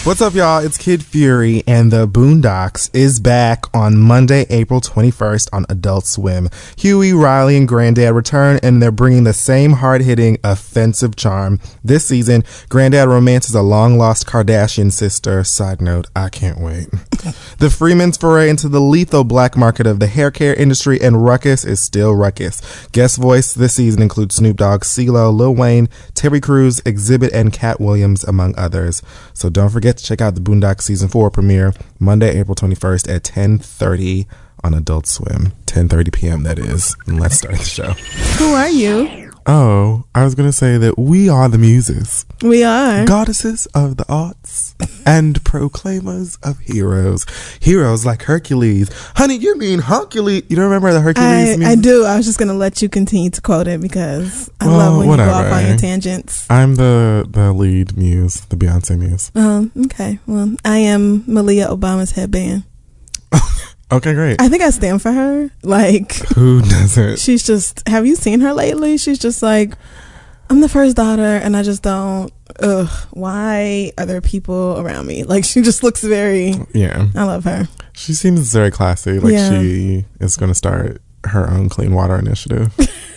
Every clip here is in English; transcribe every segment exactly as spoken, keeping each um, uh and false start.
What's up, y'all? It's Kid Fury, and the Boondocks is back on Monday, April twenty-first on Adult Swim. Huey, Riley, and Granddad return, and they're bringing the same hard-hitting, offensive charm. This season, Granddad romances a long-lost Kardashian sister. Side note, I can't wait. The Freemans foray into the lethal black market of the hair care industry, and Ruckus is still Ruckus. Guest voice this season includes Snoop Dogg, CeeLo, Lil Wayne, Terry Crews, Exhibit, and Cat Williams, among others. So don't forget to check out the Boondocks Season four premiere Monday, April twenty-first at ten thirty on Adult Swim. ten thirty p.m. that is. And let's start the show. Who are you? Oh, I was going to say that we are the muses. We are. Goddesses of the arts and proclaimers of heroes. Heroes like Hercules. Honey, you mean Hercules. You don't remember the Hercules I, music? I do. I was just going to let you continue to quote it because I well, love when whatever. you go off on your tangents. I'm the, the lead muse, the Beyonce muse. Um, okay. Well, I am Malia Obama's headband. Okay, great. I think I stand for her. Like, who doesn't? She's just, have you seen her lately? She's just like, I'm the first daughter and I just don't, ugh, why are there people around me? Like, she just looks very, yeah. I love her. She seems very classy. Like, yeah. she is going to start her own clean water initiative.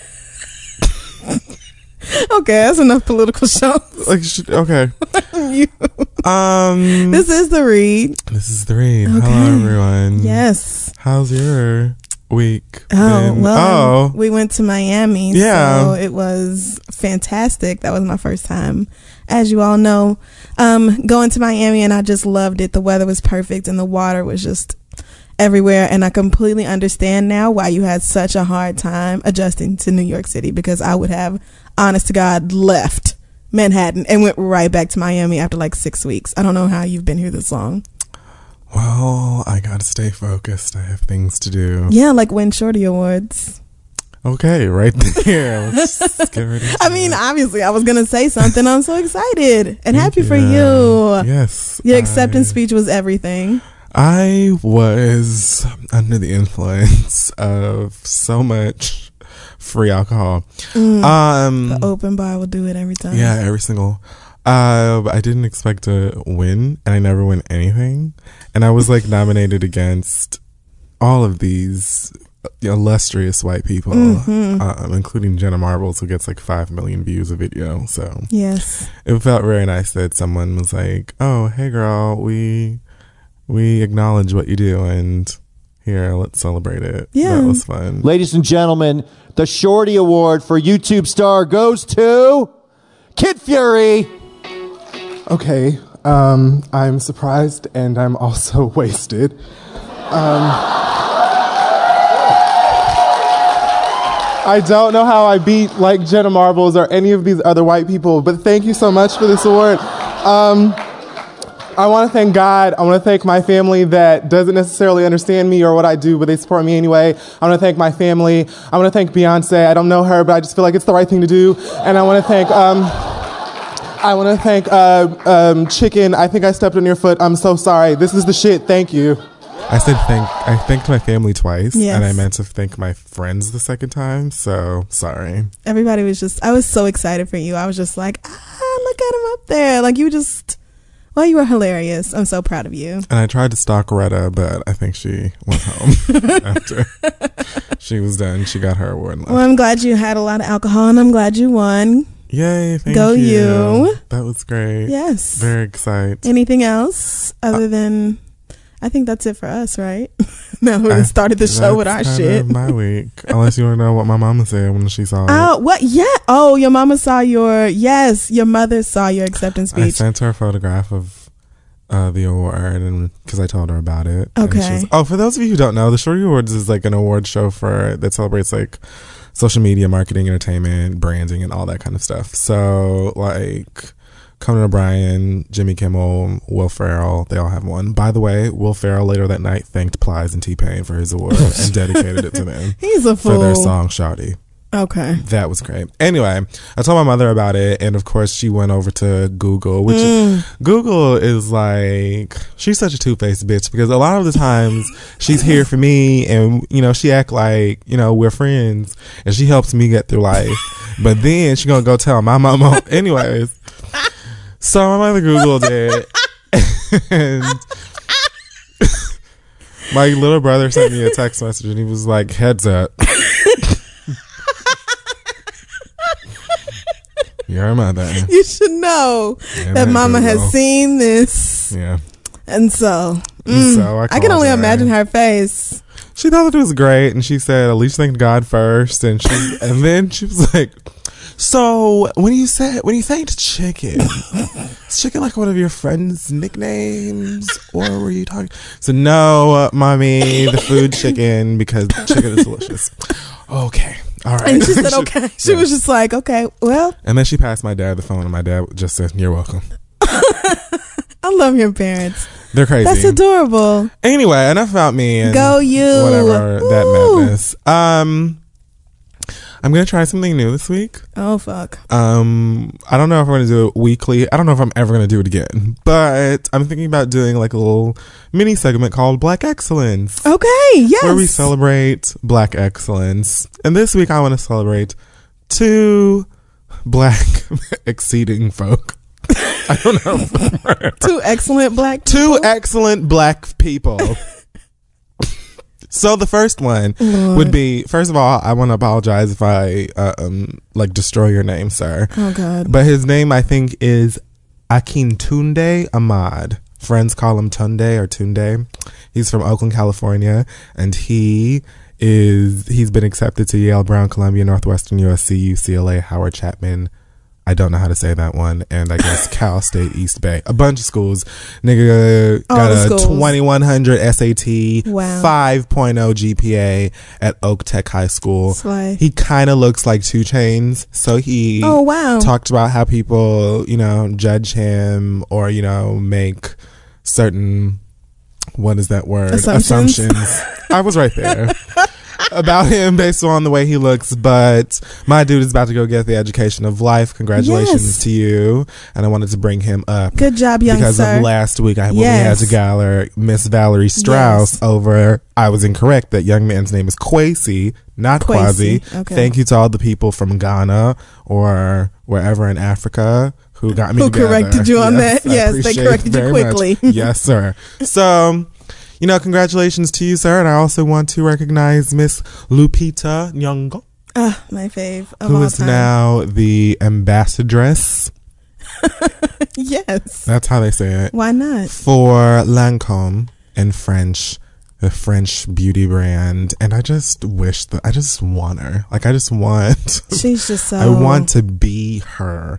Okay, that's enough political shows. Like, she, okay. you. Um, this is the read. This is the read. Okay. Hello, everyone. Yes. How's your week? Oh, been? well, oh. we went to Miami. Yeah. So it was fantastic. That was my first time, as you all know, um, going to Miami, and I just loved it. The weather was perfect and the water was just everywhere, and I completely understand now why you had such a hard time adjusting to New York City, because I would have, honest to God, left Manhattan and went right back to Miami after like six weeks. I don't know how you've been here this long. Well, I gotta stay focused. I have things to do. Yeah, like win Shorty Awards. Okay, right there. Let's get ready. I mean, obviously, I was going to say something. I'm so excited and Thank happy you. for you. Yes. Your acceptance I, speech was everything. I was under the influence of so much free alcohol. Mm, um, the open bar will do it every time. Yeah, every single. Uh, I didn't expect to win, and I never win anything. And I was like nominated against all of these illustrious white people, mm-hmm. um, including Jenna Marbles, who gets like five million views a video. So yes, it felt very nice that someone was like, "Oh, hey, girl, we we acknowledge what you do, and here, let's celebrate it." Yeah, that was fun. Ladies and gentlemen, the Shorty Award for YouTube Star goes to Kid Fury. Okay, um, I'm surprised and I'm also wasted. Um, I don't know how I beat like Jenna Marbles or any of these other white people, but thank you so much for this award. Um, I want to thank God. I want to thank my family that doesn't necessarily understand me or what I do, but they support me anyway. I want to thank my family. I want to thank Beyonce. I don't know her, but I just feel like it's the right thing to do. And I want to thank... Um, I want to thank uh, um, Chicken. I think I stepped on your foot. I'm so sorry. This is the shit. Thank you. I said thank. I thanked my family twice, yes. and I meant to thank my friends the second time. So sorry. Everybody was just. I was so excited for you. I was just like, ah, look at him up there. Like you just. Well, you were hilarious. I'm so proud of you. And I tried to stalk Retta, but I think she went home after she was done. She got her award. And left. Well, I'm glad you had a lot of alcohol, and I'm glad you won. Yay, thank Go you. you. That was great. Yes. Very excited. Anything else other uh, than, I think that's it for us, right? Now that we started the show with our shit. Of my week. Unless you want to know what my mama said when she saw it. Oh, what? Yeah. Oh, your mama saw your, yes, your mother saw your acceptance speech. I sent her a photograph of uh, the award and because I told her about it. Okay. Oh, for those of you who don't know, the Shorty Awards is like an award show for that celebrates like social media, marketing, entertainment, branding, and all that kind of stuff. So, like, Conan O'Brien, Jimmy Kimmel, Will Ferrell, they all have one. By the way, Will Ferrell later that night thanked Plies and T-Pain for his award and dedicated it to them. He's a fool. For their song, Shawty. Okay. That was great. Anyway, I told my mother about it, and of course she went over to Google, which Mm. is, Google is like, she's such a two-faced bitch because a lot of the times she's here for me and, you know, she act like, you know, we're friends and she helps me get through life. But then she gonna go tell my mama. Anyways, so my mother Googled it And my little brother sent me a text message and he was like, heads up. Your mother. You should know Yeah, that mama has Google. seen this. Yeah. And so, And mm, so I, I can called only her. imagine her face. She thought it was great, and she said, "At least thank God first." And she, and then she was like, "So when you said when you thanked chicken, is chicken like one of your friends' nicknames, or were you talking?" So no, uh, mommy, the food chicken because chicken is delicious. Okay, all right. And she said, "Okay." She yeah. was just like, "Okay, well." And then she passed my dad the phone, and my dad just said, "You're welcome." I love your parents. They're crazy. That's adorable. Anyway, enough about me and Go you. whatever Woo. that madness. Um, I'm gonna try something new this week. Oh fuck. Um, I don't know if I'm gonna do it weekly. I don't know if I'm ever gonna do it again. But I'm thinking about doing like a little mini segment called Black Excellence, Okay. Yes. where we celebrate Black excellence. And this week I want to celebrate two Black exceeding folk. I don't know. Two excellent black Two people. excellent Black people. So the first one Lord. would be, first of all, I want to apologize if I uh, um like destroy your name, sir. Oh God. But his name, I think, is Akintunde Ahmad. Friends call him Tunde or Tunde. He's from Oakland, California, and he is he's been accepted to Yale, Brown, Columbia, Northwestern, U S C, U C L A, Howard Chapman. I don't know how to say that one, and I guess Cal State, East Bay, a bunch of schools. Nigga All got the a schools. twenty-one hundred S A T, Wow. five point oh G P A at Oak Tech High School. Slay. He kind of looks like Two Chainz, so he Oh wow. talked about how people, you know, judge him or, you know, make certain, what is that word? Assumptions. Assumptions. I was right there. About him based on the way he looks, but my dude is about to go get the education of life. Congratulations Yes. to you. And I wanted to bring him up Good job, young because sir. of last week I when we Yes. had to gather Miss Valerie Strauss Yes. over. I was incorrect. That young man's name is Kwesi, not Kwesi. Kwasi. Okay. Thank you to all the people from Ghana or wherever in Africa who got me Who together. corrected you on that. I Yes, they appreciate it corrected you very much. quickly. Yes, sir. So, you know, congratulations to you, sir. And I also want to recognize Miss Lupita Nyong'o, Ah, my fave of who all is time. now the ambassadress. Yes. That's how they say it. Why not? For Lancome in French, the French beauty brand. And I just wish that I just want her. Like, I just want, She's just so. I want to be her.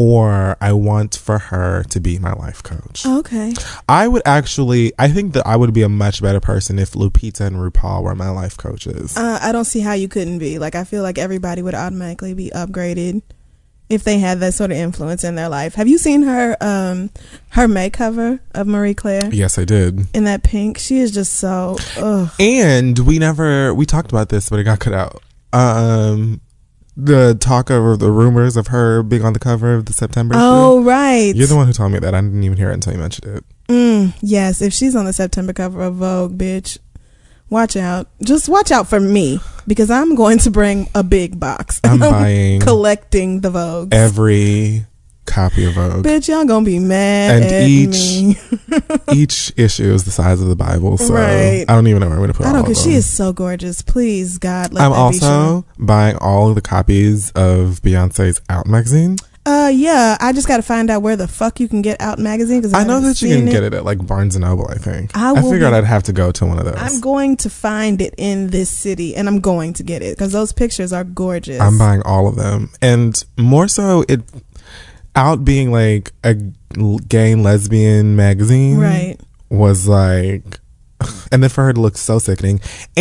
Or I want for her to be my life coach. Okay. I would actually, I think that I would be a much better person if Lupita and RuPaul were my life coaches. Uh, I don't see how you couldn't be. Like, I feel like everybody would automatically be upgraded if they had that sort of influence in their life. Have you seen her um her makeover of Marie Claire Yes, I did. in that pink? She is just so ugh. And we never, we talked about this, but it got cut out. Um, the talk of the rumors of her being on the cover of the September Oh issue. right. You're the one who told me that. I didn't even hear it until you mentioned it. Mm, yes, if she's on the September cover of Vogue, bitch, watch out. Just watch out for me because I'm going to bring a big box. I'm buying collecting the Vogues. every copy of Vogue. Bitch, y'all gonna be mad And at each- me. Each issue is the size of the Bible, so Right. I don't even know where I'm going to put I all don't of because them. she is so gorgeous. Please, God, let I'm that be sure. also buying all of the copies of Beyonce's Out magazine. Uh, yeah, I just got to find out where the fuck you can get Out magazine because I know that you can get it at like Barnes and Noble. I think. I I, will figured be- I'd have to go to one of those. I'm going to find it in this city, and I'm going to get it because those pictures are gorgeous. I'm buying all of them, and more so, it Out being like a gay and lesbian magazine, right. was like. And then for her to look so sickening,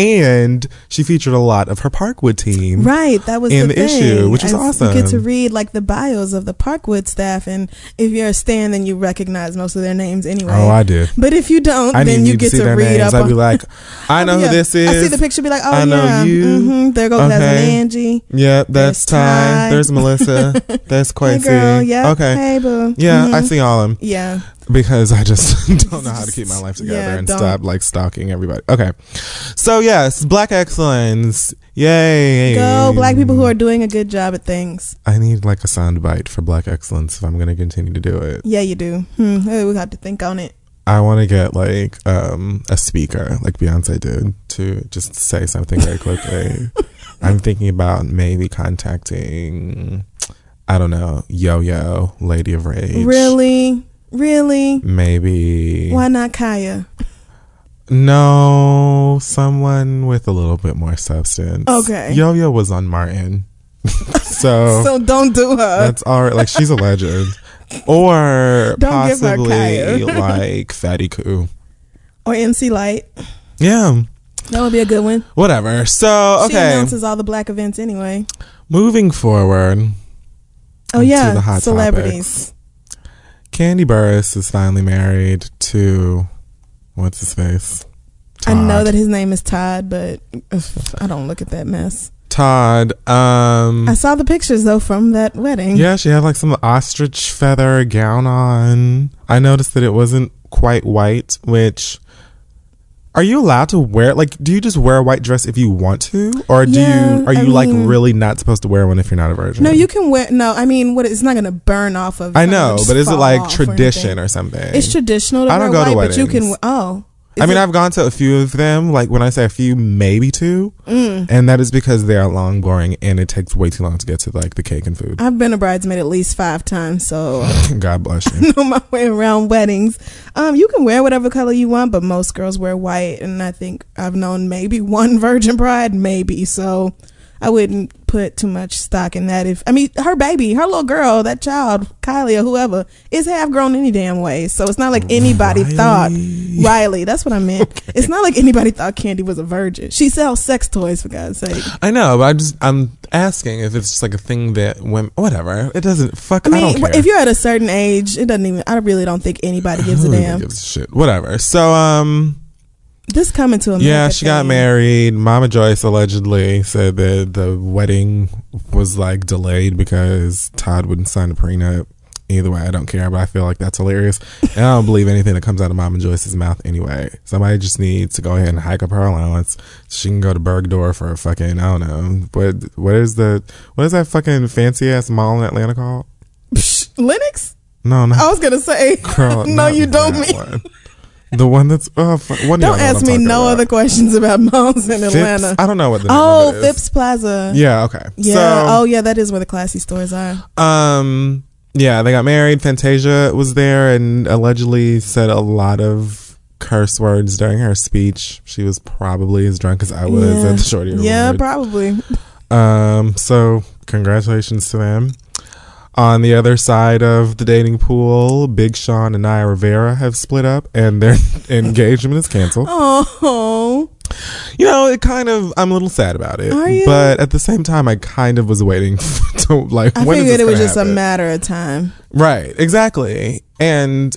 and she featured a lot of her Parkwood team, Right, that was in the, the thing. issue, which was And awesome. You get to read like the bios of the Parkwood staff, and if you're a stan, then you recognize most of their names anyway. Oh, I did. But if you don't, I then didn't you need get to see to their read names. up. I'd be on- like, I know Yeah. who this is. I see the picture, be like, oh I know yeah, you. Mm-hmm. There goes Okay. that's Angie. Yeah, that's There's Ty. Ty. There's Melissa. There's Hey Quincy. girl, yeah. Okay. Hey boo. Yeah, Mhm. I see all of them. Yeah. because I just don't know how to keep my life together Yeah, and don't. stop like stalking everybody. Okay, so yes, Black excellence, yay! Go black people who are doing a good job at things. I need like a sound bite for Black excellence if I'm going to continue to do it. Yeah, you do. Hmm. We got to think on it. I want to get like um, a speaker like Beyonce did to just say something very quickly. I'm thinking about maybe contacting, I don't know, Yo-Yo, Lady of Rage. Really? Really? Maybe. Why not Kaya? No, someone with a little bit more substance. Okay. Yo-Yo was on Martin. so So don't do her. that's all right. Like, she's a legend. Or Don't give her possibly Kaya. like Fatty Coo. Or M C Light. Yeah. That would be a good one. Whatever. So, She okay. announces all the black events anyway. Moving forward. Oh into yeah, the hot celebrities. topics. Candy Burris is finally married to, what's his face? I know Todd. that his name is Todd, but ugh, I don't look at that mess. Todd. Um, I saw the pictures though from that wedding. yeah, she had like some ostrich feather gown on. I noticed that it wasn't quite white, which... Are you allowed to wear, like, do you just wear a white dress if you want to? Or do Yeah, you, are I you like mean- really not supposed to wear one if you're not a virgin? No, you can wear. No, I mean, what? It's not going to burn off of. I it's not gonna know, just but is it fall like off tradition anything. or something? It's traditional to I don't wear go to white, but you can. weddings. Oh, I Is mean, it- I've gone to a few of them. Like when I say a few, maybe two, Mm. and that is because they are long, boring, and it takes way too long to get to like the cake and food. I've been a bridesmaid at least five times, so God bless I you. know my way around weddings. Um, you can wear whatever color you want, but most girls wear white, and I think I've known maybe one virgin bride, maybe. So I wouldn't put too much stock in that. If I mean, her baby, her little girl, that child, Kylie or whoever, is half grown any damn way. So it's not like anybody Riley. thought Riley. That's what I meant. Okay. It's not like anybody thought Candy was a virgin. She sells sex toys, for God's sake. I know, but I just I'm asking if it's just like a thing that women, whatever. It doesn't fuck. I I, mean, don't care. if you're at a certain age, it doesn't even. I really don't think anybody gives a Who even damn. gives a shit. Whatever. So um. This coming to America. Yeah, she got thing. married. Mama Joyce allegedly said that the wedding was like delayed because Todd wouldn't sign a prenup. Either way, I don't care, but I feel like that's hilarious. And I don't believe anything that comes out of Mama Joyce's mouth anyway. Somebody just needs to go ahead and hike up her allowance. She can go to Bergdorf or fucking, I don't know. What what is the what is that fucking fancy ass mall in Atlanta called? Psh, Linux? No, no. I was gonna say. Girl, no, not you don't that mean. one. The one that's oh, fuck, one of y'all Don't know what ask I'm me talking no about. other questions about malls in Phipps? Atlanta. I don't know what the name Oh, of it is. Phipps Plaza. Yeah, okay. Yeah. So, oh, yeah. That is where the classy stores are. Um, yeah, they got married. Fantasia was there and allegedly said a lot of curse words during her speech. She was probably as drunk as I was Yeah. at the Shorty Award. Yeah, probably. Um, so congratulations to them. On the other side of the dating pool, Big Sean and Naya Rivera have split up and their engagement is canceled. Oh, You know, it kind of, I'm a little sad about it. Are you? But at the same time, I kind of was waiting to, like, I when is figured this it was gonna just happen? a matter of time. Right, exactly. And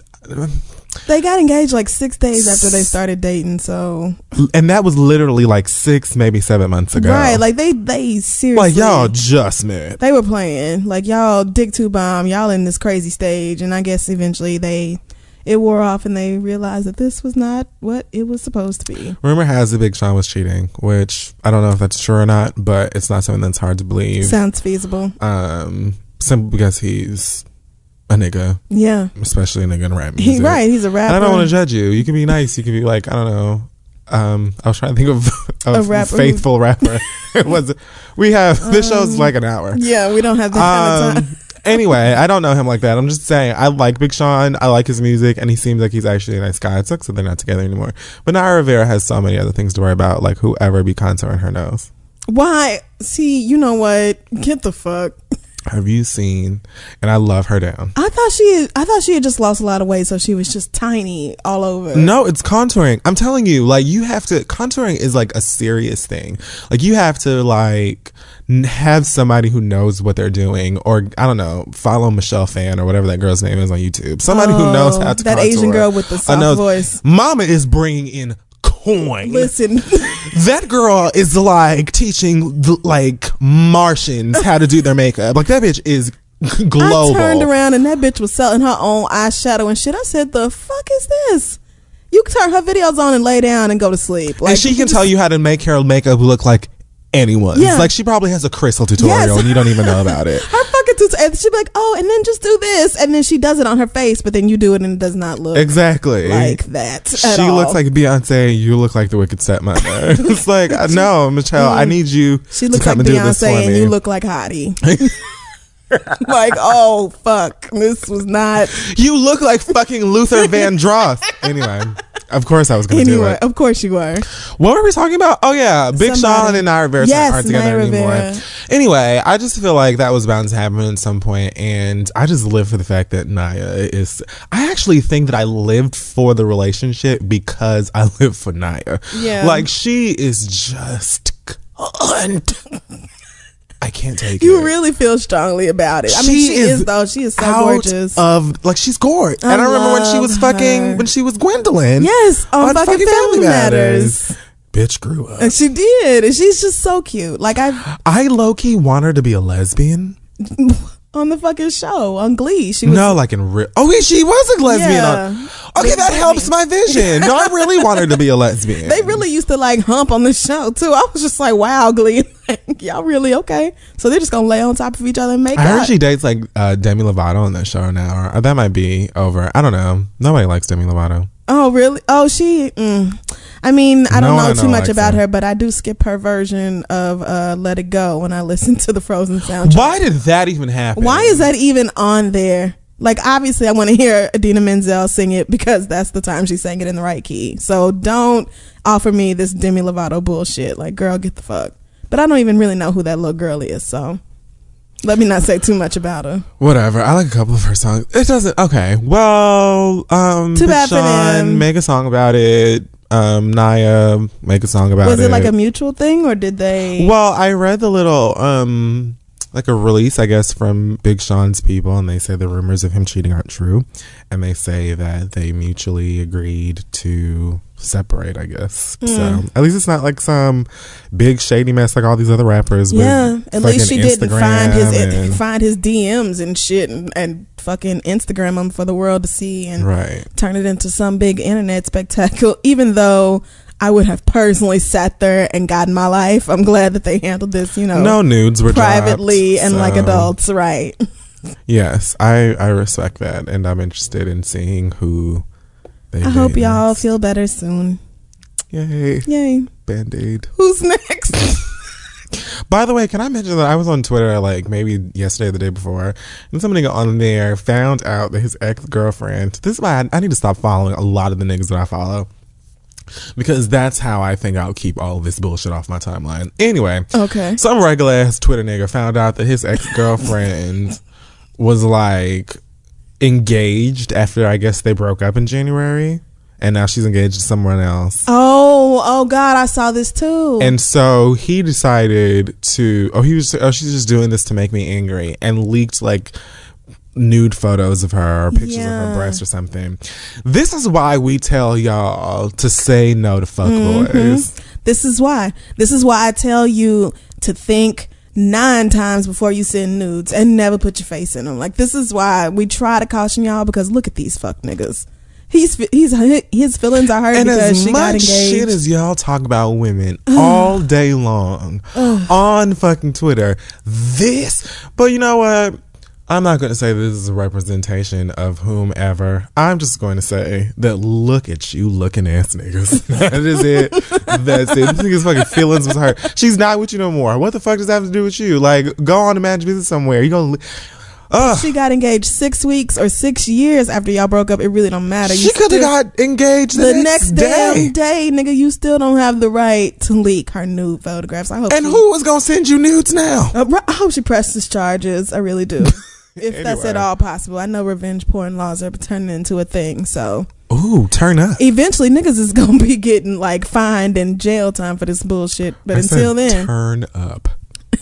They got engaged like six days after they started dating. So and that was literally like six, maybe seven months ago. right, like they they seriously Like, y'all just met. they were playing like y'all dick two bomb, y'all in this crazy stage, and I guess eventually they it wore off and they realized that this was not what it was supposed to be. Rumor has it Big Sean was cheating, which I don't know if that's true or not, but it's not something that's hard to believe. Sounds feasible. Um, simply because he's a nigga, Yeah, especially a nigga in rap music. he right. He's a rapper. And I don't want to judge you. You can be nice. You can be like, I don't know. Um, I was trying to think of A a rapper faithful rapper. It was. We have this show's Um, like an hour. Yeah, we don't have that kind of Um, time. anyway, I don't know him like that. I'm just saying I like Big Sean. I like his music, and he seems like he's actually a nice guy. It sucks that they're not together anymore. But Naya Rivera has so many other things to worry about, like whoever be contouring her nose. Why? See, you know what? Get the fuck. Have you seen? And I love her down. I thought she. I thought she had just lost a lot of weight, so she was just tiny all over. No, it's contouring. I'm telling you, like you have to. Contouring is like a serious thing. Like you have to like n- have somebody who knows what they're doing, or I don't know, follow Michelle Phan or whatever that girl's name is on YouTube. Somebody who knows how to that contour. Asian girl with the A soft nose. voice. Mama is bringing in coin. Listen, That girl is like teaching the, like Martians how to do their makeup. Like that bitch is global. I turned around and that bitch was selling her own eyeshadow and shit. I said, the fuck is this? You can turn her videos on and lay down and go to sleep. Like, and she can tell you how to make her makeup look like anyone. Yeah. Like she probably has a crystal tutorial Yes. and you don't even know about it. Her fucking tutorial. And she'd be like, oh, and then just do this. And then she does it on her face, but then you do it and it does not look Exactly. like that at She all. looks like Beyonce. You look like the wicked stepmother. It's like, no, Michelle, I need you She to looks come like and do this Beyonce for and me. you look like Hottie. Like, oh, fuck. This was not. You look like fucking Luther Vandross. Anyway, of course I was going to do Anyway, it. of course you were. What were we talking about? Oh yeah, Big Somebody. Sean and Naya Rivera Yes, aren't together Naya anymore. Rivera. Anyway, I just feel like that was bound to happen at some point, and I just live for the fact that Naya is. I actually think that I lived for the relationship because I live for Naya. Yeah. Like she is just cunt. I can't take You it. really feel strongly about it. I mean, she is, though. She is so out gorgeous. Of like she's gorgeous, I and I remember when she was love fucking her. when she was Gwendolyn. Yes, on fucking Family Matters. Bitch grew up. And she did. And she's just so cute. Like, I I low key want her to be a lesbian. on the fucking show on Glee. She was No, like in real. Oh, yeah, she was a lesbian. Yeah. On, okay, With that Whitney. helps my vision. No, I really want her to be a lesbian. They really used to like hump on the show too. I was just like, wow, Glee. Like, y'all really okay? So they're just gonna lay on top of each other and make I heard out. she dates like uh, Demi Lovato on that show now, or that might be over. I don't know. Nobody likes Demi Lovato. Oh, really? Oh, she. Mm. I mean, I don't No know one too much likes about her. her, but I do skip her version of uh, "Let It Go" when I listen to the Frozen soundtrack. Why did that even happen? Why is that even on there? Like, obviously, I want to hear Idina Menzel sing it because that's the time she sang it in the right key. So don't offer me this Demi Lovato bullshit. Like, girl, get the fuck. But I don't even really know who that little girl is, so let me not say too much about her. Whatever. I like a couple of her songs. It doesn't. Okay. Well, um, Too Big bad for Sean, them. make a song about it. Um, Naya, make a song about it. Was it like a mutual thing, or did they? Well, I read the little um like a release, I guess, from Big Sean's people, and they say the rumors of him cheating aren't true, and they say that they mutually agreed to separate, I guess. Mm. So at least it's not like some big shady mess like all these other rappers. with Yeah, at least she fucking didn't find Instagram his and- find his D Ms and shit and, and fucking Instagram them for the world to see and right. turn it into some big internet spectacle. Even though I would have personally sat there and gotten my life, I'm glad that they handled this, you know, No nudes were privately dropped, and like so- adults, right? Yes, I I respect that, and I'm interested in seeing who they. I hope date y'all next. feel better soon. Yay! Yay! Band-Aid. Who's next? By the way, can I mention that I was on Twitter like maybe yesterday or the day before, and somebody on there found out that his ex-girlfriend. This is why I, I need to stop following a lot of the niggas that I follow, because that's how I think I'll keep all of this bullshit off my timeline. Anyway, Okay. some regular ass Twitter nigga found out that his ex-girlfriend was like engaged after, I guess, they broke up in January, and now she's engaged to someone else. Oh, oh God, I saw this too. And so he decided to, oh, he was, oh, she's just doing this to make me angry, and leaked like nude photos of her or pictures of Yeah. her breasts or something. This is why we tell y'all to say no to fuck Mm-hmm. boys. This is why. This is why I tell you to think nine times before you send nudes and never put your face in them. Like, this is why we try to caution y'all, because look at these fuck niggas. He's he's his feelings are hurt And because as she got much engaged. shit as y'all talk about women all day long on fucking Twitter, this, but you know what? I'm not going to say this is a representation of whomever. I'm just going to say that look at you looking ass niggas. That is it. That's it. This nigga's fucking feelings was hurt. She's not with you no more. What the fuck does that have to do with you? Like, go on to manage business somewhere. You gonna... Ugh. She got engaged six weeks or six years after y'all broke up. It really don't matter. You She could have still- got engaged the, the next, next day. damn day, nigga. You still don't have the right to leak her nude photographs. I hope. And she, who was gonna send you nudes now? Uh, I hope she presses charges. I really do. If that's at Anyway. all possible. I know revenge porn laws are turning into a thing, so Ooh, turn up. eventually niggas is gonna be getting like fined and jail time for this bullshit. But I until said then, turn up.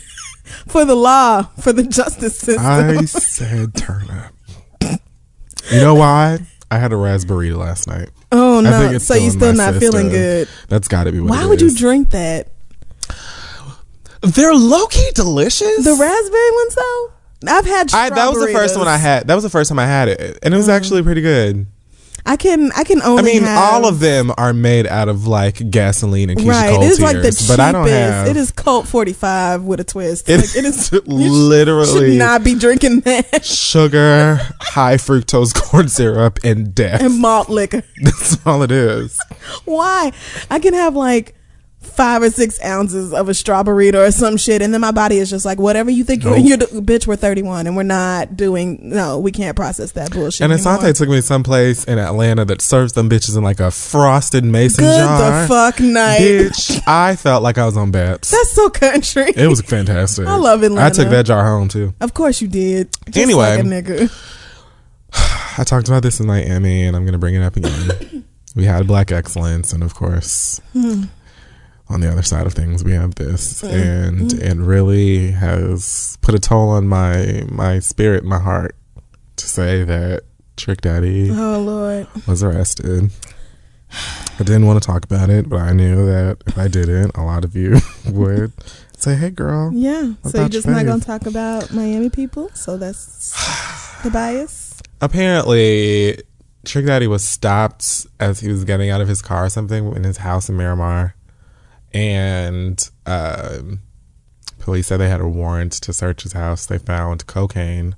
for the law, for the justice system. I said turn up. You know why? I had a raspberry last night. Oh I think no! it's So still you in still my not feeling system. good? That's got to be what Why it would you is. drink that? They're low key delicious. The raspberry ones though? I've had. I, that was the first burritos. one I had. That was the first time I had it, and it was Mm. actually pretty good. I can. I can only. I mean, have, all of them are made out of like gasoline and Keisha right. Cole It is tears, like the cheapest. but I don't have. It is Colt forty-five with a twist. It Like, it is you literally should not be drinking that sugar, high fructose corn syrup, and death. and malt liquor. That's all it is. Why? I can have like five or six ounces of a strawberry or some shit, and then my body is just like, whatever you think Nope. you're, you're do- bitch, we're thirty-one and we're not doing, no, we can't process that bullshit And anymore. Asante took me someplace in Atlanta that serves them bitches in like a frosted mason Good jar. the fuck night. Bitch, I felt like I was on Babs. That's so country. It was fantastic. I love Atlanta. I took that jar home too. Of course you did. Just Anyway. like a nigga. I talked about this in Miami, and I'm going to bring it up again. We had Black Excellence, and of course, Hmm. on the other side of things, we have this, Mm. and Mm. it really has put a toll on my my spirit, my heart, to say that Trick Daddy Oh Lord. was arrested. I didn't want to talk about it, but I knew that if I didn't, a lot of you would say, "Hey, girl." Yeah. What So you're about just your not fave? gonna talk about Miami people? So that's the bias. Apparently, Trick Daddy was stopped as he was getting out of his car or something in his house in Miramar. And um, police said they had a warrant to search his house. They found cocaine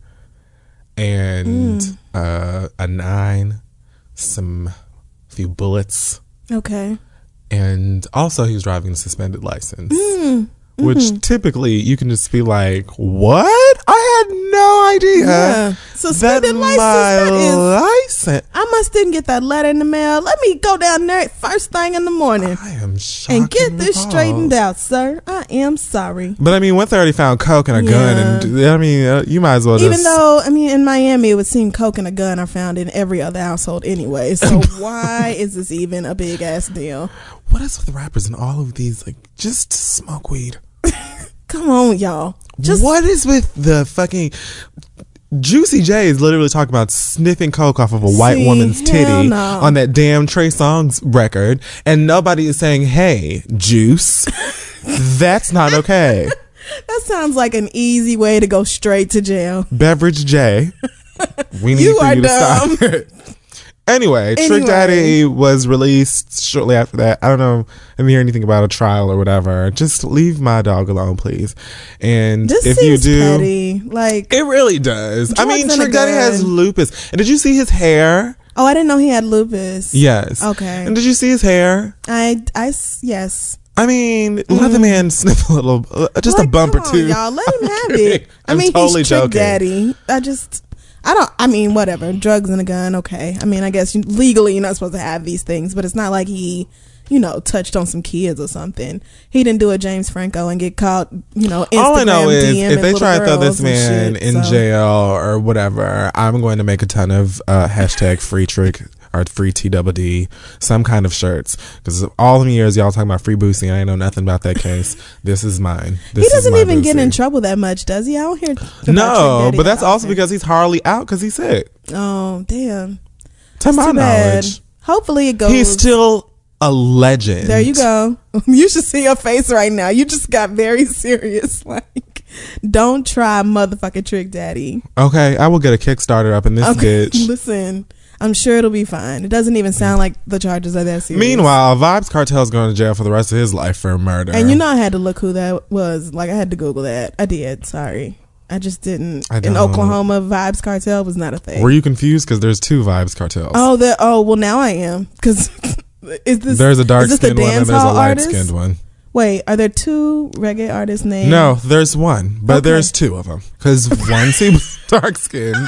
and Mm. uh, a nine, some few bullets. Okay. And also he was driving a suspended license. Mm. Which Mhm. typically you can just be like, what? I had no idea. Yeah. Suspended that license. my That is. license. I must didn't get that letter in the mail. Let me go down there first thing in the morning I am shocked. and get this straightened out, sir. I am sorry. But I mean, once they already found coke and a gun, and I mean, uh, you might as well Even just. though, I mean, in Miami, it would seem coke and a gun are found in every other household anyway. So why is this even a big ass deal? What is with rappers and all of these? Like, just smoke weed. Come on, y'all. Just What is with the fucking. Juicy J is literally talking about sniffing coke off of a white See, woman's hell titty no. on that damn Trey Songz record, and nobody is saying, "Hey, Juice, that's not okay." that sounds like an easy way to go straight to jail. Beverage J, we need You for are you to dumb. stop it. Anyway, Trick Anyway. Daddy was released shortly after that. I don't know. I didn't hear anything about a trial or whatever. Just leave my dog alone, please. And This if seems you do, petty. Like, it really does. I Drugs mean, and a Trick Daddy has gun. lupus. And did you see his hair? oh, I didn't know he had lupus. Yes. Okay. And did you see his hair? I, I, s- yes. I mean, let the man sniff a little, uh, just a Like, bump or come on, two. y'all. Let him have kidding. it. I I'm mean, totally he's Trick joking. Daddy. I just, I don't, I mean, whatever. Drugs and a gun, okay. I mean, I guess you, legally you're not supposed to have these things, but it's not like he, you know, touched on some kids or something. He didn't do a James Franco and get caught, you know, Instagram All I know is DMing if they little try to throw girls this and man shit, in so. jail or whatever, I'm going to make a ton of uh, hashtag free trick or free T double D, some kind of shirts. Because all the years y'all talking about free Boosie, I ain't know nothing about that case. This is mine. This He doesn't is my even get Boosie. in trouble that much, does he? I don't hear. about Trick No, Daddy but that's that also often. because he's hardly out because he's sick. Oh, damn. To my Too bad. knowledge, Hopefully it goes. he's still a legend. There you go. You should see your face right now. You just got very serious. Like, don't try motherfucking Trick Daddy. Okay, I will get a Kickstarter up in this Okay, bitch. listen. I'm sure it'll be fine. It doesn't even sound like the charges are that serious. Meanwhile, Vibes Cartel's going to jail for the rest of his life for murder. and you know I had to look who that was. Like, I had to Google that. I did. Sorry. I just didn't. I In don't. Oklahoma, Vibes Cartel was not a thing. Were you confused? Because there's two Vibes Cartels. Oh, the oh well now I am because is this There's a dark is this the skinned one and dance there's a hall light artist? skinned one. Wait, are there two reggae artists named? No, there's one, but Okay. there's two of them. Because once he was dark skinned,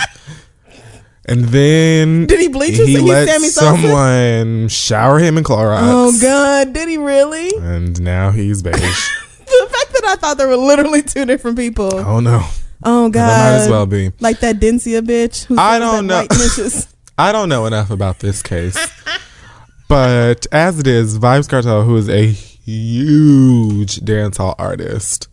and then Did he bleach his- he he let Sammy Sosa? someone shower him in Clorox. Oh God, did he really? And now he's beige. The fact that I thought there were literally two different people. Oh no. Oh God, There might as well be. like that Dencia bitch. Who I sells don't that know. white dishes. I don't know enough about this case. But as it is, Vibes Cartel, who is a huge dancehall artist,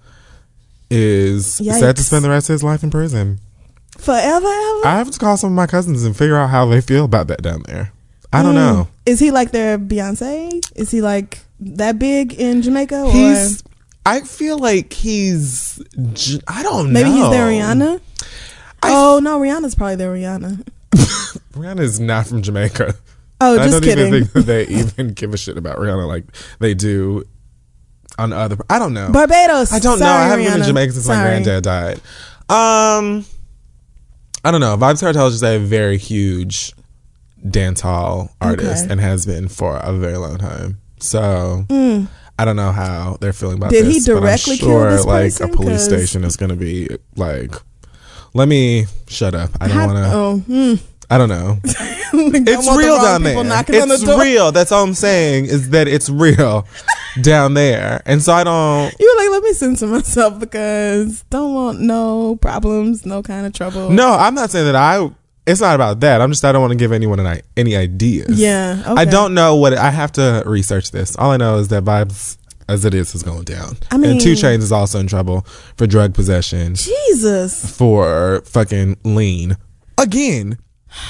is set to Yikes. spend the rest of his life in prison. Forever, ever. I have to call some of my cousins and figure out how they feel about that down there. I don't Mm. know. Is he like their Beyonce? Is he like that big in Jamaica? Or? He's I feel like he's. j- I don't Maybe know. he's their Rihanna. I- oh no, Rihanna's probably their Rihanna. Rihanna is not from Jamaica. Oh, I just don't kidding. even think that they even give a shit about Rihanna like they do on other. I don't know. Barbados. I don't know. Sorry, I haven't Rihanna. been to Jamaica since my Sorry. granddad died. Um, I don't know. Vibes Cartel is just a very huge dance hall artist Okay. and has been for a very long time. So I don't know how they're feeling about Did he this. but I'm directly kill sure, this like person? a police 'Cause- station is going to be like, let me shut up. I don't How- want to. Oh, hmm. I don't know. Don't It's want the real wrong down there. people knocking on the It's door. real. That's all I'm saying is that it's real down there. And so I don't. You were like, let me censor myself because don't want no problems, no kind of trouble. No, I'm not saying that I. It's not about that. I'm just. I don't want to give anyone an, i- any ideas. Yeah. Okay. I don't know what. It, I have to research this. All I know is that Vibes, as it is, is going down. I mean- and Two Chainz is also in trouble for drug possession, Jesus. for fucking lean. Again,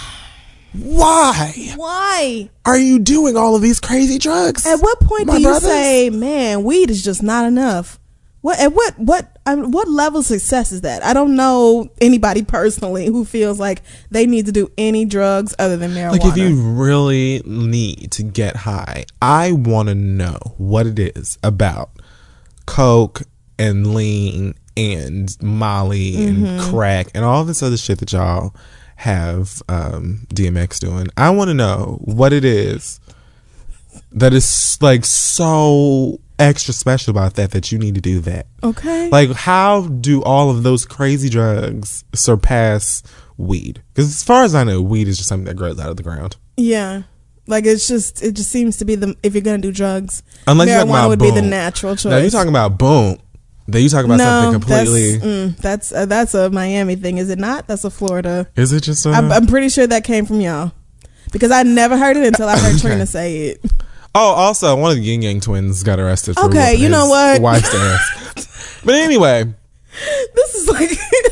why Why? are you doing all of these crazy drugs? At what point my do you brothers? say, man, weed is just not enough? What at what what I mean, what level of success is that? I don't know anybody personally who feels like they need to do any drugs other than marijuana. Like, if you really need to get high, I want to know what it is about coke and lean and Molly Mm-hmm. and crack and all this other shit that y'all have um, D M X doing. I want to know what it is that is like so extra special about that that you need to do that. Okay. Like, how do all of those crazy drugs surpass weed? Because as far as I know, weed is just something that grows out of the ground. Yeah. Like, it's just it just seems to be the if you're gonna do drugs, Unless you're marijuana talking about would be the boom. natural choice. Now you're talking about boom. Then you talk about no, something completely. That's mm, that's, uh, that's a Miami thing, is it not? That's a Florida. Is it just? A, I'm, I'm pretty sure that came from y'all because I never heard it until I heard Okay. Trina say it. oh, also one of the Yin Yang twins got arrested. For Okay, whooping you know his what? Wife's ass. But anyway, This is like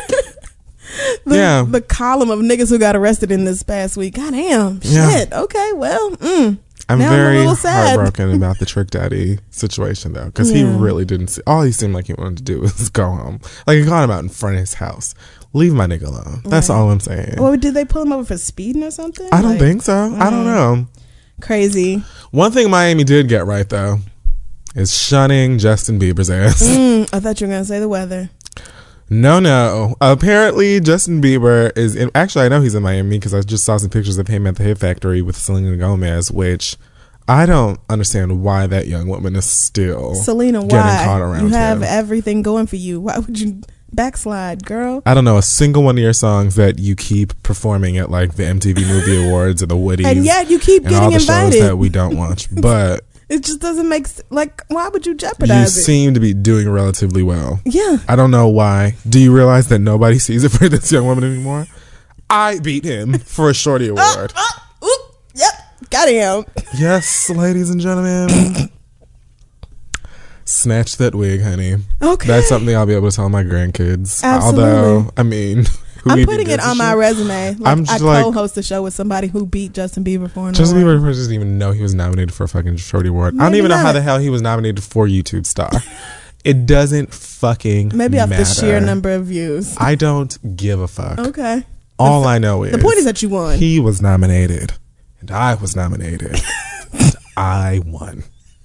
the, Yeah. the column of niggas who got arrested in this past week. God damn. Yeah. Shit. Okay. Well, mm. I'm Now I'm a very little sad. heartbroken about the Trick Daddy situation though, because he Yeah. really didn't. See, all he seemed like he wanted to do was go home. Like, he caught him out in front of his house. Leave my nigga alone. That's Right. all I'm saying. Well, did they pull him over for speeding or something? I don't Like, think so. I don't know. Crazy. One thing Miami did get right though is shunning Justin Bieber's ass. Mm, I thought you were gonna say the weather. No, no. Apparently, Justin Bieber is in. Actually, I know he's in Miami because I just saw some pictures of him at the Hit Factory with Selena Gomez, which I don't understand why that young woman is still Selena, getting why? caught around You have him. everything going for you. Why would you backslide, girl? I don't know a single one of your songs that you keep performing at like the M T V Movie Awards or the Woodies, And yet you keep and all getting the shows invited. that we don't watch. But It just doesn't make s- like. Why would you you jeopardize it? seem to be doing relatively well. Yeah. I don't know why. Do you realize that nobody sees it for this young woman anymore? I beat him for a Shorty Award. Oh, oop, yep. Got him. Yes, ladies and gentlemen. Snatch that wig, honey. Okay. That's something I'll be able to tell my grandkids. Absolutely. Although, I mean, who I'm even putting it gives a on my shit? resume. Like, I'm I just like- co-host a show with somebody who beat Justin Bieber for an Justin award. Bieber doesn't even know he was nominated for a fucking Shorty Award. I don't Maybe even know how not. the hell he was nominated for YouTube Star. It doesn't fucking Maybe off matter. the sheer number of views. I don't give a fuck. Okay. All I know is The point is that you won. he was nominated and I was nominated and I won.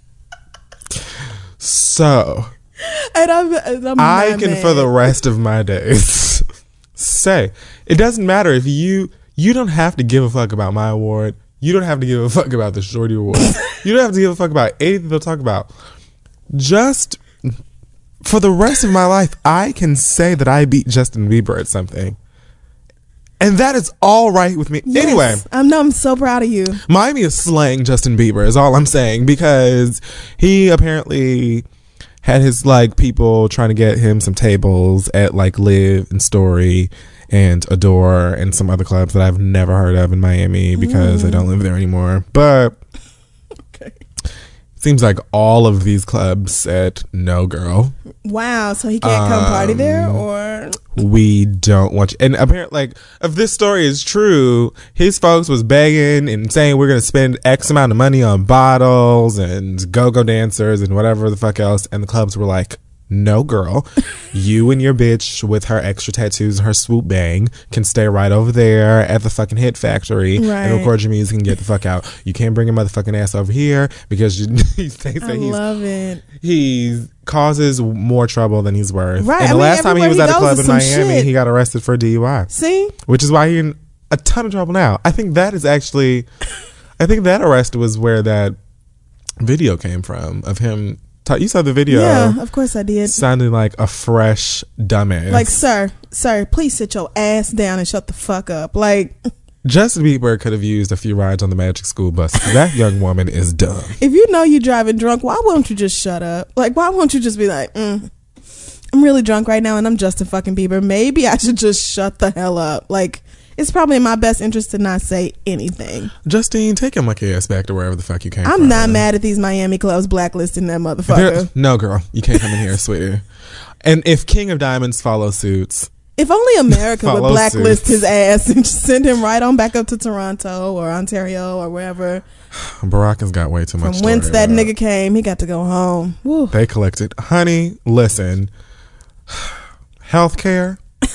So and I'm, and I'm I not can mad. for the rest of my days say it doesn't matter if you you don't have to give a fuck about my award. You don't have to give a fuck about the Shorty Award. You don't have to give a fuck about anything they'll talk about. Just for the rest of my life, I can say that I beat Justin Bieber at something. And that is all right with me. Yes. Anyway, I'm no, I'm so proud of you. Miami is slaying Justin Bieber is all I'm saying, because he apparently had his like people trying to get him some tables at like Live and Story and Adore and some other clubs that I've never heard of in Miami because Mm. I don't live there anymore. But Okay. seems like all of these clubs said no, girl. Wow. So he can't come party there, Um, or We don't want you. And apparently, like, if this story is true, his folks was begging and saying we're gonna spend X amount of money on bottles and go-go dancers and whatever the fuck else, and the clubs were like, no, girl. You and your bitch with her extra tattoos and her swoop bang can stay right over there at the fucking Hit Factory Right. and record your music and get the fuck out. You can't bring your motherfucking ass over here because you, he thinks I that he's love it. he causes more trouble than he's worth. Right, And the I mean, last time he was everywhere at a he club goes in is some Miami, shit. he got arrested for D U I, See? which is why he's in a ton of trouble now. I think that is actually, I think that arrest was where that video came from of him. Ta- you saw the video. Yeah, of course I did. Sounding like a fresh dumbass. Like, sir, sir, please sit your ass down and shut the fuck up. Like, Justin Bieber could have used a few rides on the Magic School Bus. That young woman is dumb. if you know you're driving drunk, why won't you just shut up? Like, why won't you just be like, mm, I'm really drunk right now and I'm Justin fucking Bieber. Maybe I should just shut the hell up. Like, it's probably in my best interest to not say anything. Justine, take your monkey ass back to wherever the fuck you came I'm from. not mad at these Miami clubs blacklisting that There- motherfucker. no, girl, you can't come in here, sweetie. And if King of Diamonds follows suits, If only America would Follow blacklist suit. his ass and just send him right on back up to Toronto or Ontario or wherever. Barack has got way too much. From whence story that about. nigga came, he got to go home. Woo. They collected. Honey, listen. Healthcare.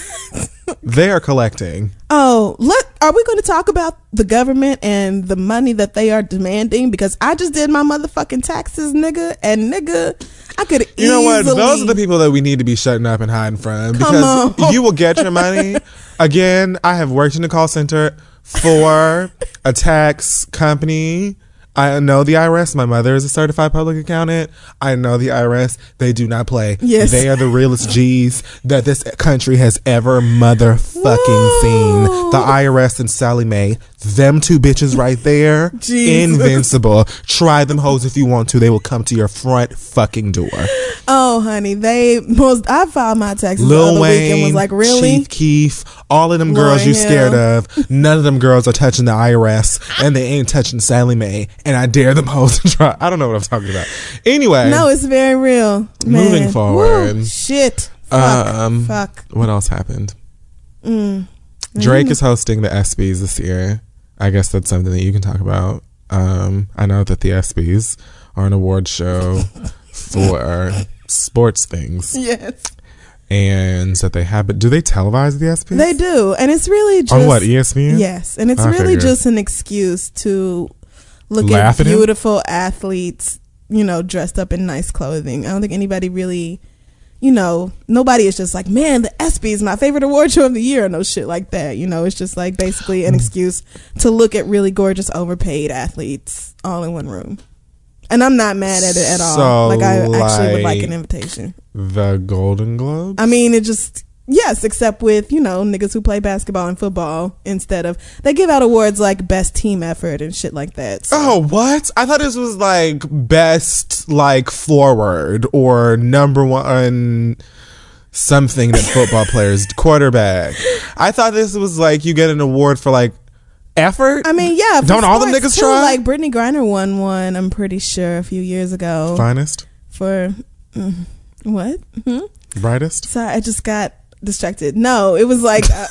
They are collecting. Oh, look, are we going to talk about the government and the money that they are demanding? Because I just did my motherfucking taxes, nigga, and nigga, I could easily. You know what? Those are the people that we need to be shutting up and hiding from, Come because on. you will get your money. Again, I have worked in the call center for a tax company. I know the I R S. My mother is a certified public accountant. I know the I R S. They do not play. Yes. They are the realest G's that this country has ever motherfucking Whoa. seen. The I R S and Sally Mae, them two bitches right there, Jesus. invincible. Try them hoes if you want to. They will come to your front fucking door. Oh, honey, they most. I filed my taxes the Lil other Wayne, week and was like, really? Chief Keef, all of them girls Lauryn you scared Hill. of. None of them girls are touching the I R S, and they ain't touching Sally Mae. And I dare them hoes to try. I don't know what I'm talking about. Anyway, No, it's very real. Man. Moving forward. Woo, shit. Fuck. um, Fuck. what else happened? Mm. Drake is hosting the ESPYs this year. I guess that's something that you can talk about. Um, I know that the ESPYs are an award show for sports things, Yes, and that they have. But do they televise the ESPYs? they do, and it's really just On what, E S P N? Yes, and it's I really figured. just an excuse to look Laugh at at him? beautiful athletes, you know, dressed up in nice clothing. I don't think anybody really, you know, nobody is just like, man, the ESPY is my favorite award show of the year, or no shit like that. You know, it's just like basically an excuse to look at really gorgeous, overpaid athletes all in one room. And I'm not mad at it at all. So, Like, I actually would like like- an invitation. The Golden Globes? I mean, it just, yes, except with, you know, niggas who play basketball and football instead of, they give out awards like best team effort and shit like that. So. Oh, what? I thought this was like best, like, forward or number one something that football players, quarterback. I thought this was like you get an award for like effort. I mean, yeah. for Don't all them sports, niggas too. try? Like, Brittany Griner won one, I'm pretty sure, a few years ago. Finest, For, mm, what? Hmm? brightest. Sorry, I just got distracted. No, it was like uh,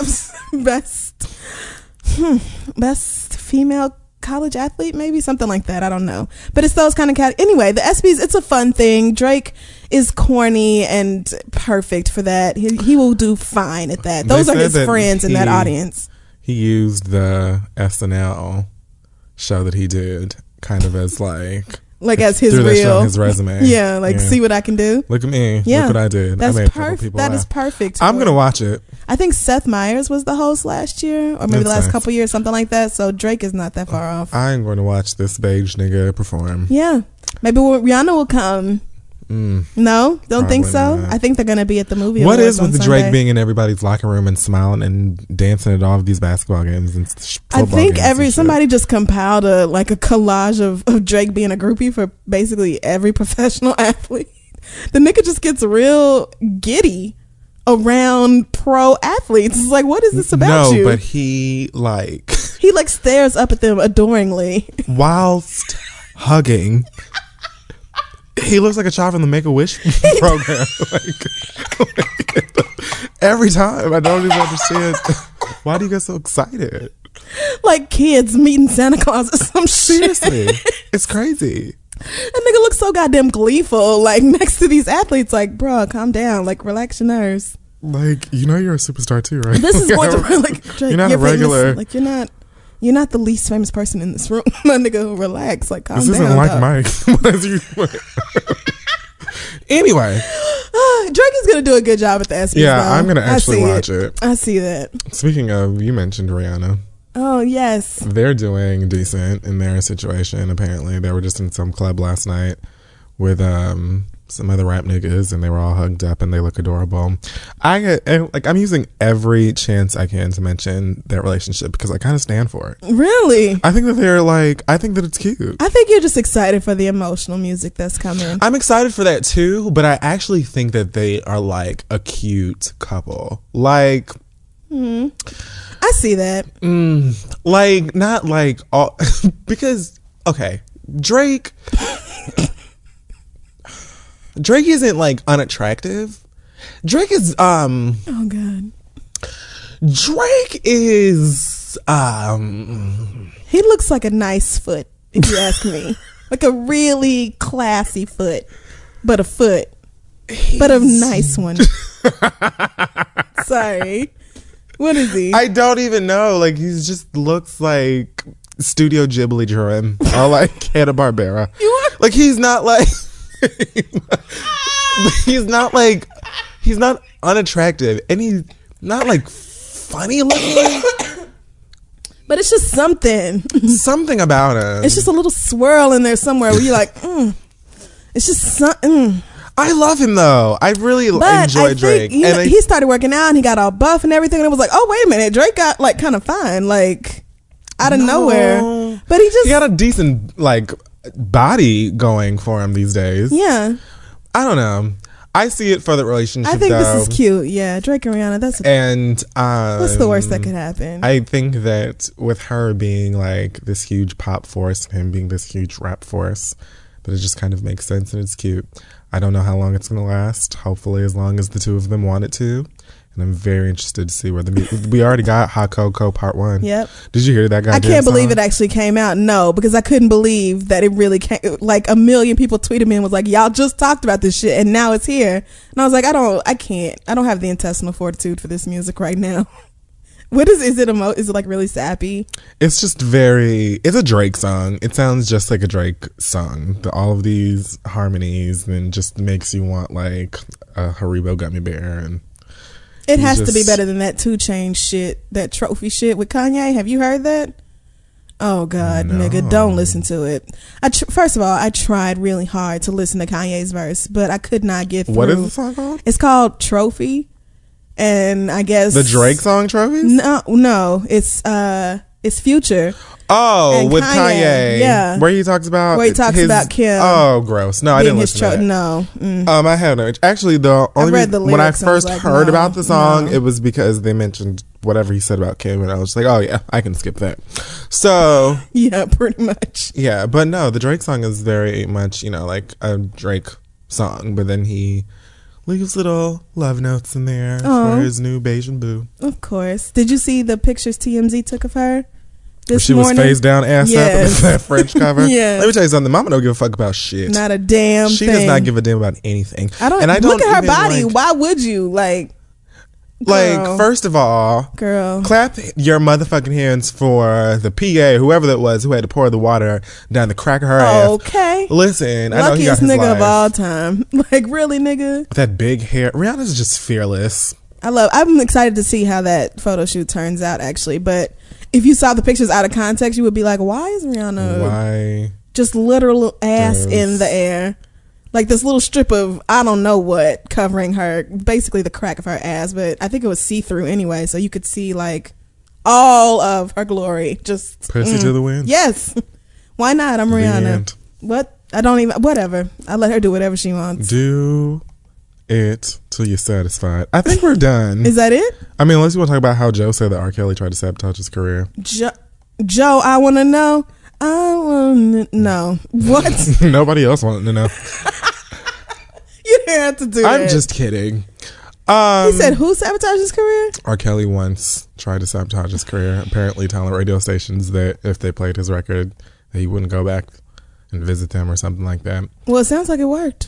best, hmm, best female college athlete, maybe something like that. I don't know, but it's those kind of cat. Anyway, the ESPYs, it's a fun thing. Drake is corny and perfect for that. He he will do fine at that. Those They are said his that friends in that he- audience. He used the S N L show that he did kind of as like Like as his threw that shit on real, his resume. yeah. Like Yeah. see what I can do. Look at me. Yeah, Look what I did. That's I made a couple perfect. people That laugh. is perfect. I'm for gonna it. watch it. I think Seth Meyers was the host last year, or maybe the That's last nice. couple years, something like that. So Drake is not that far off. I'm going to watch this beige nigga perform. Yeah, maybe we'll, Rihanna will come. Mm. No, don't think so. Probably not. I think they're gonna be at the movie. What awards is on with Sunday. Drake being in everybody's locker room and smiling and dancing at all of these basketball games and sh- I football think games every and shit? somebody just compiled a like a collage of, of Drake being a groupie for basically every professional athlete. The nigga just gets real giddy around pro athletes. It's like, what is this about no, you? but he like He like stares up at them adoringly. whilst hugging. He looks like a child from the Make a Wish program. like, like, every time, I don't even understand. Why do you get so excited? Like kids meeting Santa Claus or some shit. Seriously, it's crazy. That nigga looks so goddamn gleeful, like next to these athletes. Like, bro, calm down. Like, relax your nerves. Like, you know, you're a superstar too, right? This is going to like. Drake, you're not a regular. Famous. Like, you're not. You're not the least famous person in this room, my nigga. Relax. Like, calm this down. This isn't like dog. Mike. Anyway, Drake is gonna do a good job at the ESPYs. Yeah, though. I'm gonna actually watch it. it. I see that. Speaking of, you mentioned Rihanna. Oh yes, they're doing decent in their situation. Apparently, they were just in some club last night with um some other rap niggas, and they were all hugged up, and they look adorable. I get like I'm using every chance I can to mention their relationship because I kind of stand for it. Really? I think that they're like. I think that it's cute. I think you're just excited for the emotional music that's coming. I'm excited for that too, but I actually think that they are like a cute couple. Like, mm, I see that. Mm, like not like all because okay, Drake. Drake isn't like unattractive. Drake is um oh god. Drake is um he looks like a nice foot, if you ask me. Like a really classy foot. But a foot. But a nice one. Sorry. What is he? I don't even know. Like he just looks like Studio Ghibli drawing or like Hanna-Barbera. You are- like he's not like he's not like he's not unattractive and he's not like funny looking, but it's just something something about him. It's just a little swirl in there somewhere where you're like mm. It's just something. I love him though. I really but enjoy I Drake. think, you and know, I, he started working out and he got all buff and everything, and it was like, oh wait a minute, Drake got like kind of fine, like out of no, nowhere. But he just he got a decent like body going for him these days. Yeah. I don't know. I see it for the relationship. I think though. this is cute. Yeah, Drake and Rihanna. That's a, and um, what's the worst that could happen? I think that with her being like this huge pop force and him being this huge rap force, that it just kind of makes sense and it's cute. I don't know how long it's going to last. Hopefully, as long as the two of them want it to. And I'm very interested to see where the mu- we already got Hot Cocoa Part One. Yep. Did you hear that guy? I can't believe it actually came out. No, because I couldn't believe that it really came. Like a million people tweeted me and was like, "Y'all just talked about this shit, and now it's here." And I was like, "I don't, I can't, I don't have the intestinal fortitude for this music right now." What is? Is it emo? Is it like really sappy? It's just very. It's a Drake song. It sounds just like a Drake song. The, all of these harmonies and just makes you want like a Haribo gummy bear and. It has just, to be better than that two Chainz shit, that trophy shit with Kanye. Have you heard that? Oh God, no. nigga, don't listen to it. I tr- first of all, I tried really hard to listen to Kanye's verse, but I could not get through. What is the song called? It's called Trophy, and I guess the Drake song Trophies. No, no, it's uh, it's Future. Oh, and with Kanye, Kanye, yeah, where he talks about where he talks his, about Kim. Oh, gross! No, I didn't listen tro- to that. No, mm. um, I haven't actually. The only read the reason, when I lyrics and I was first like, heard no, about the song, no. it was because they mentioned whatever he said about Kim, and I was just like, oh yeah, I can skip that. So yeah, pretty much. Yeah, but no, the Drake song is very much you know like a Drake song, but then he leaves little love notes in there Aww. for his new Bayesian boo. Of course. Did you see the pictures T M Z took of her? This she morning? was face down, ass yes. up with that French cover. Yeah. Let me tell you something. Mama don't give a fuck about shit. Not a damn she thing. does not give a damn about anything. I don't. And I don't look at her even, body. Like, Why would you? Like, like girl. first of all, girl, clap your motherfucking hands for the P A, whoever that was, who had to pour the water down the crack of her ass. Okay. Listen, I know he got luckiest his nigga life. of all time. Like, really, nigga. That big hair. Rihanna's just fearless. I love. I'm excited to see how that photo shoot turns out. Actually, but. If you saw the pictures out of context, you would be like, why is Rihanna Why? just literal ass does. in the air? Like this little strip of, I don't know what, covering her, basically the crack of her ass. But I think it was see-through anyway, so you could see like all of her glory. Just Pussy mm. to the wind. Yes. Why not? I'm The Rihanna. end. What? I don't even, whatever. I let her do whatever she wants. Do it till you're satisfied. I think we're done. Is that it? I mean, unless you want to talk about how Joe said that R. Kelly tried to sabotage his career. Jo- Joe, I want to know. I want to know. What? Nobody else wanted to know. You didn't have to do I'm that. just kidding. Um, He said, who sabotaged his career? R. Kelly once tried to sabotage his career, apparently telling radio stations that if they played his record, that he wouldn't go back and visit them or something like that. Well, it sounds like it worked.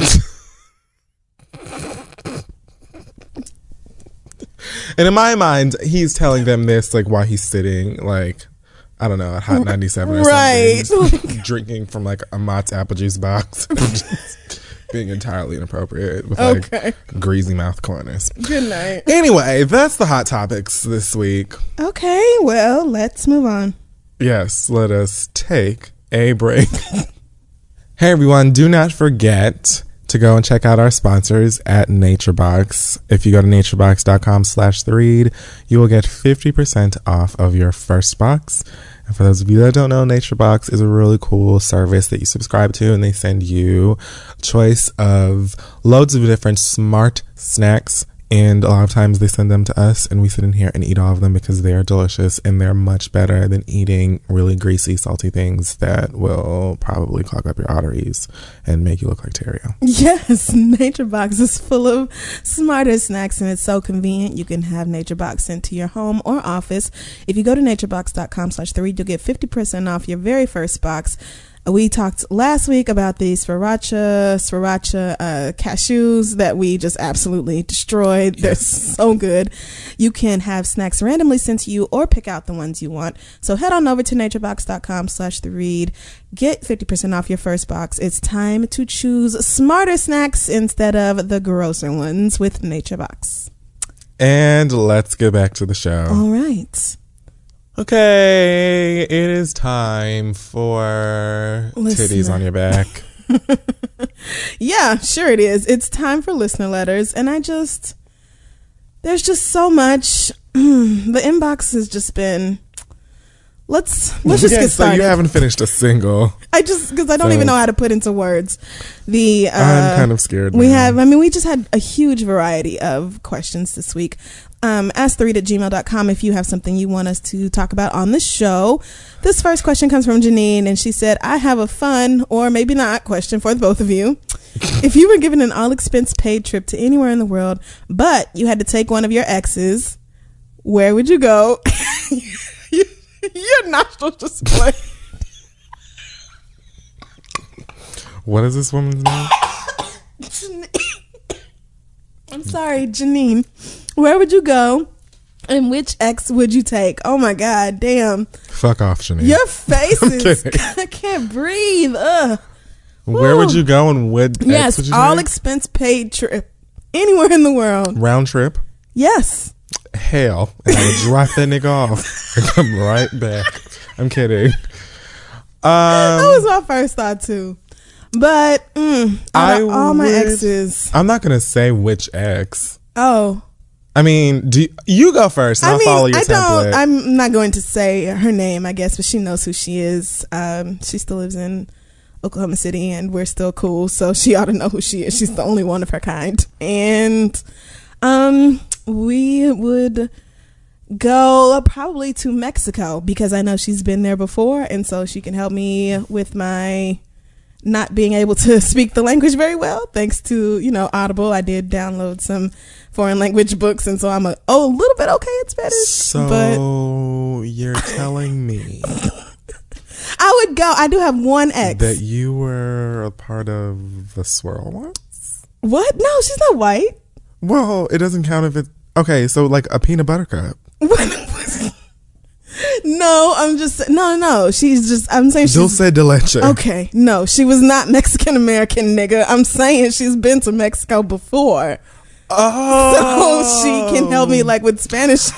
And in my mind, he's telling them this like while he's sitting like, I don't know, at Hot ninety-seven or right. something. Just drinking from like a Mott's apple juice box. Just being entirely inappropriate with like Okay. greasy mouth corners. Good night. Anyway, that's the hot topics this week. Okay, well, let's move on. Yes, let us take a break. Hey everyone, do not forget to go and check out our sponsors at NatureBox. If you go to naturebox.com slash the read, you will get fifty percent off of your first box. And for those of you that don't know, NatureBox is a really cool service that you subscribe to, and they send you a choice of loads of different smart snacks. And a lot of times they send them to us and we sit in here and eat all of them because they are delicious and they're much better than eating really greasy, salty things that will probably clog up your arteries and make you look like Terrio. Yes, NatureBox is full of smarter snacks and it's so convenient. You can have NatureBox sent to your home or office. If you go to naturebox.com slash the read, you'll get fifty percent off your very first box. We talked last week about the Sriracha, Sriracha uh, cashews that we just absolutely destroyed. They're so good. You can have snacks randomly sent to you or pick out the ones you want. So head on over to naturebox.com slash the read. Get fifty percent off your first box. It's time to choose smarter snacks instead of the grosser ones with NatureBox. And let's get back to the show. All right. Okay, it is time for Listener. titties on your back. Yeah, sure it is. It's time for listener letters. And I just, there's just so much. The inbox has just been, let's, let's just yeah, get started. So you haven't finished a single. I just, because I don't So- even know how to put into words. The uh, I'm kind of scared We now. have, I mean, we just had a huge variety of questions this week. Um, ask the read at gmail dot com if you have something you want us to talk about on the show. This first question comes from Janine, and she said, I have a fun, or maybe not, question for the both of you. If you were given an all-expense paid trip to anywhere in the world, but you had to take one of your exes, where would you go? Your nostrils just play. What is this woman's name? I'm sorry, Janine. Where would you go and which ex would you take? Oh my God, damn. Fuck off, Janine. Your face is, kidding. I can't breathe. Ugh. Where Woo. would you go and what ex Yes, would you all take? expense paid trip. Anywhere in the world. Round trip? Yes. Hell. And I would drop that nigga off and come right back. I'm kidding. That Um, was my first thought too. But mm, out I of all my would- exes. I'm not going to say which ex. Oh. I mean, do you, you go first and I I'll mean, follow your I template. don't. I'm not going to say her name, I guess, but she knows who she is. Um, she still lives in Oklahoma City, and we're still cool, so she ought to know who she is. She's the only one of her kind, and um, we would go probably to Mexico because I know she's been there before, and so she can help me with my not being able to speak the language very well. Thanks to, you know, Audible, I did download some foreign language books, and so I'm a oh a little bit okay at Spanish. So but you're telling me I would go. I do have one ex. that you were a part of the swirl once? What? No, she's not white. Well, it doesn't count if it. Okay, so like a peanut butter cup. No, I'm just no, no. She's just. I'm saying she's Dulce de leche. okay. No, she was not Mexican American, nigga. I'm saying she's been to Mexico before, Oh, so she can help me like with Spanish.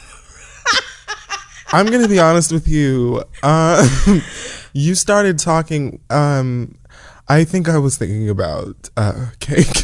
I'm gonna be honest with you. Uh, you started talking. Um, I think I was thinking about uh, cake.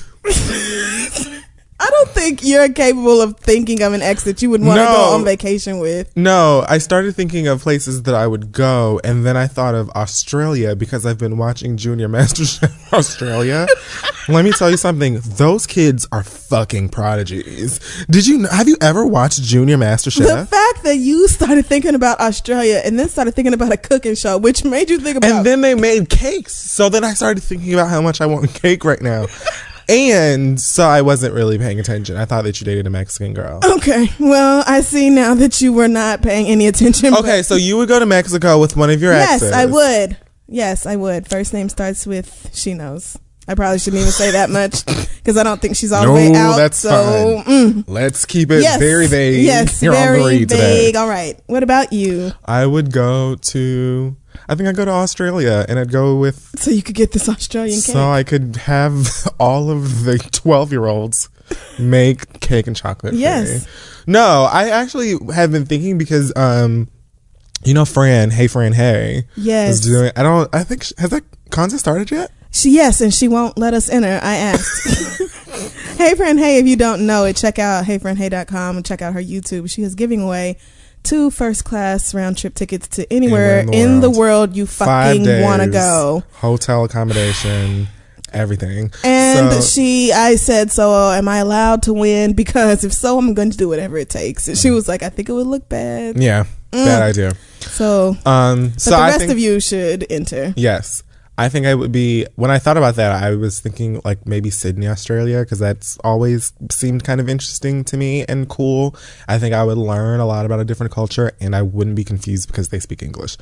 I don't think you're capable of thinking of an ex that you would want to No. go on vacation with. No, I started thinking of places that I would go, and then I thought of Australia because I've been watching Junior MasterChef Australia. Let me tell you something; those kids are fucking prodigies. Did you have you ever watched Junior The MasterChef? fact that you started thinking about Australia and then started thinking about a cooking show, which made you think about And then they made cakes, so then I started thinking about how much I want cake right now. And so I wasn't really paying attention. I thought that you dated a Mexican girl. Okay, well, I see now that you were not paying any attention. Okay, so you would go to Mexico with one of your yes, exes. I would. Yes, I would. First name starts with she knows. I probably shouldn't even say that much because I don't think she's all no, the way out. that's so, fine. Mm. Let's keep it Yes. very vague. Yes, here on very the read vague. today. All right. What about you? I would go to. I think I'd go to Australia, and I'd go with. So you could get this Australian cake. So I could have all of the twelve-year-olds make cake and chocolate. Yes. For me. No, I actually have been thinking because, um, you know, Fran, hey Fran, hey. Yes. Is doing. I don't. I think has that contest started yet? She yes, and she won't let us enter. I asked. Hey friend, hey, if you don't know it, check out hey friend hey dot com and check out her YouTube. She is giving away two first class round trip tickets to anywhere, Anywhere in, in the the world, world. you Five fucking days, want to go. Hotel accommodation, everything. And So- she, I said, so uh, am I allowed to win? Because if so, I'm going to do whatever it takes. And she was like, I think it would look bad. Yeah, bad idea. So, Um, but so the I rest think, of you should enter. yes, I think I would be. When I thought about that, I was thinking like maybe Sydney, Australia, because that's always seemed kind of interesting to me and cool. I think I would learn a lot about a different culture, and I wouldn't be confused because they speak English.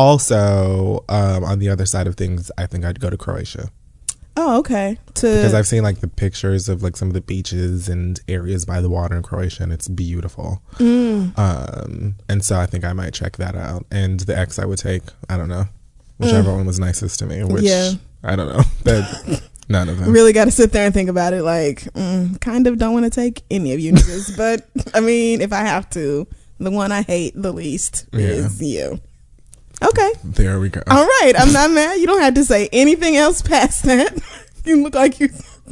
Also, um, on the other side of things, I think I'd go to Croatia. Oh, okay. To Because I've seen like the pictures of like some of the beaches and areas by the water in Croatia, and it's beautiful. Mm. Um, and so I think I might check that out. And the ex I would take, I don't know, whichever Mm. one was nicest to me. Which Yeah. I don't know. That none of them. really got to sit there and think about it. Like, mm, kind of don't want to take any of you niggas, but I mean, if I have to, the one I hate the least Yeah. is you. Okay. There we go. All right. I'm not mad. You don't have to say anything else past that. You look like you.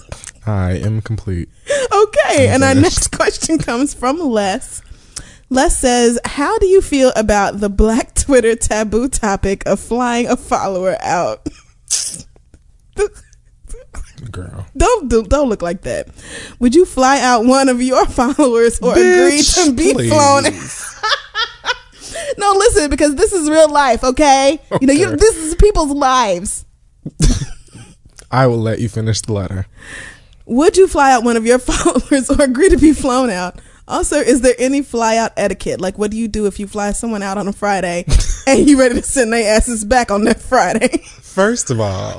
I am complete. Okay. I'm And our finished. next question comes from Les. Les says, how do you feel about the Black Twitter taboo topic of flying a follower out? Girl. Don't do, don't look like that. Would you fly out one of your followers or Bitch, agree to be please. flown? No, listen, because this is real life, okay? You know, you, Okay. this is people's lives. I will let you finish the letter. Would you fly out one of your followers or agree to be flown out? Also, is there any fly out etiquette? Like, what do you do if you fly someone out on a Friday and you ready to send their asses back on that Friday? First of all,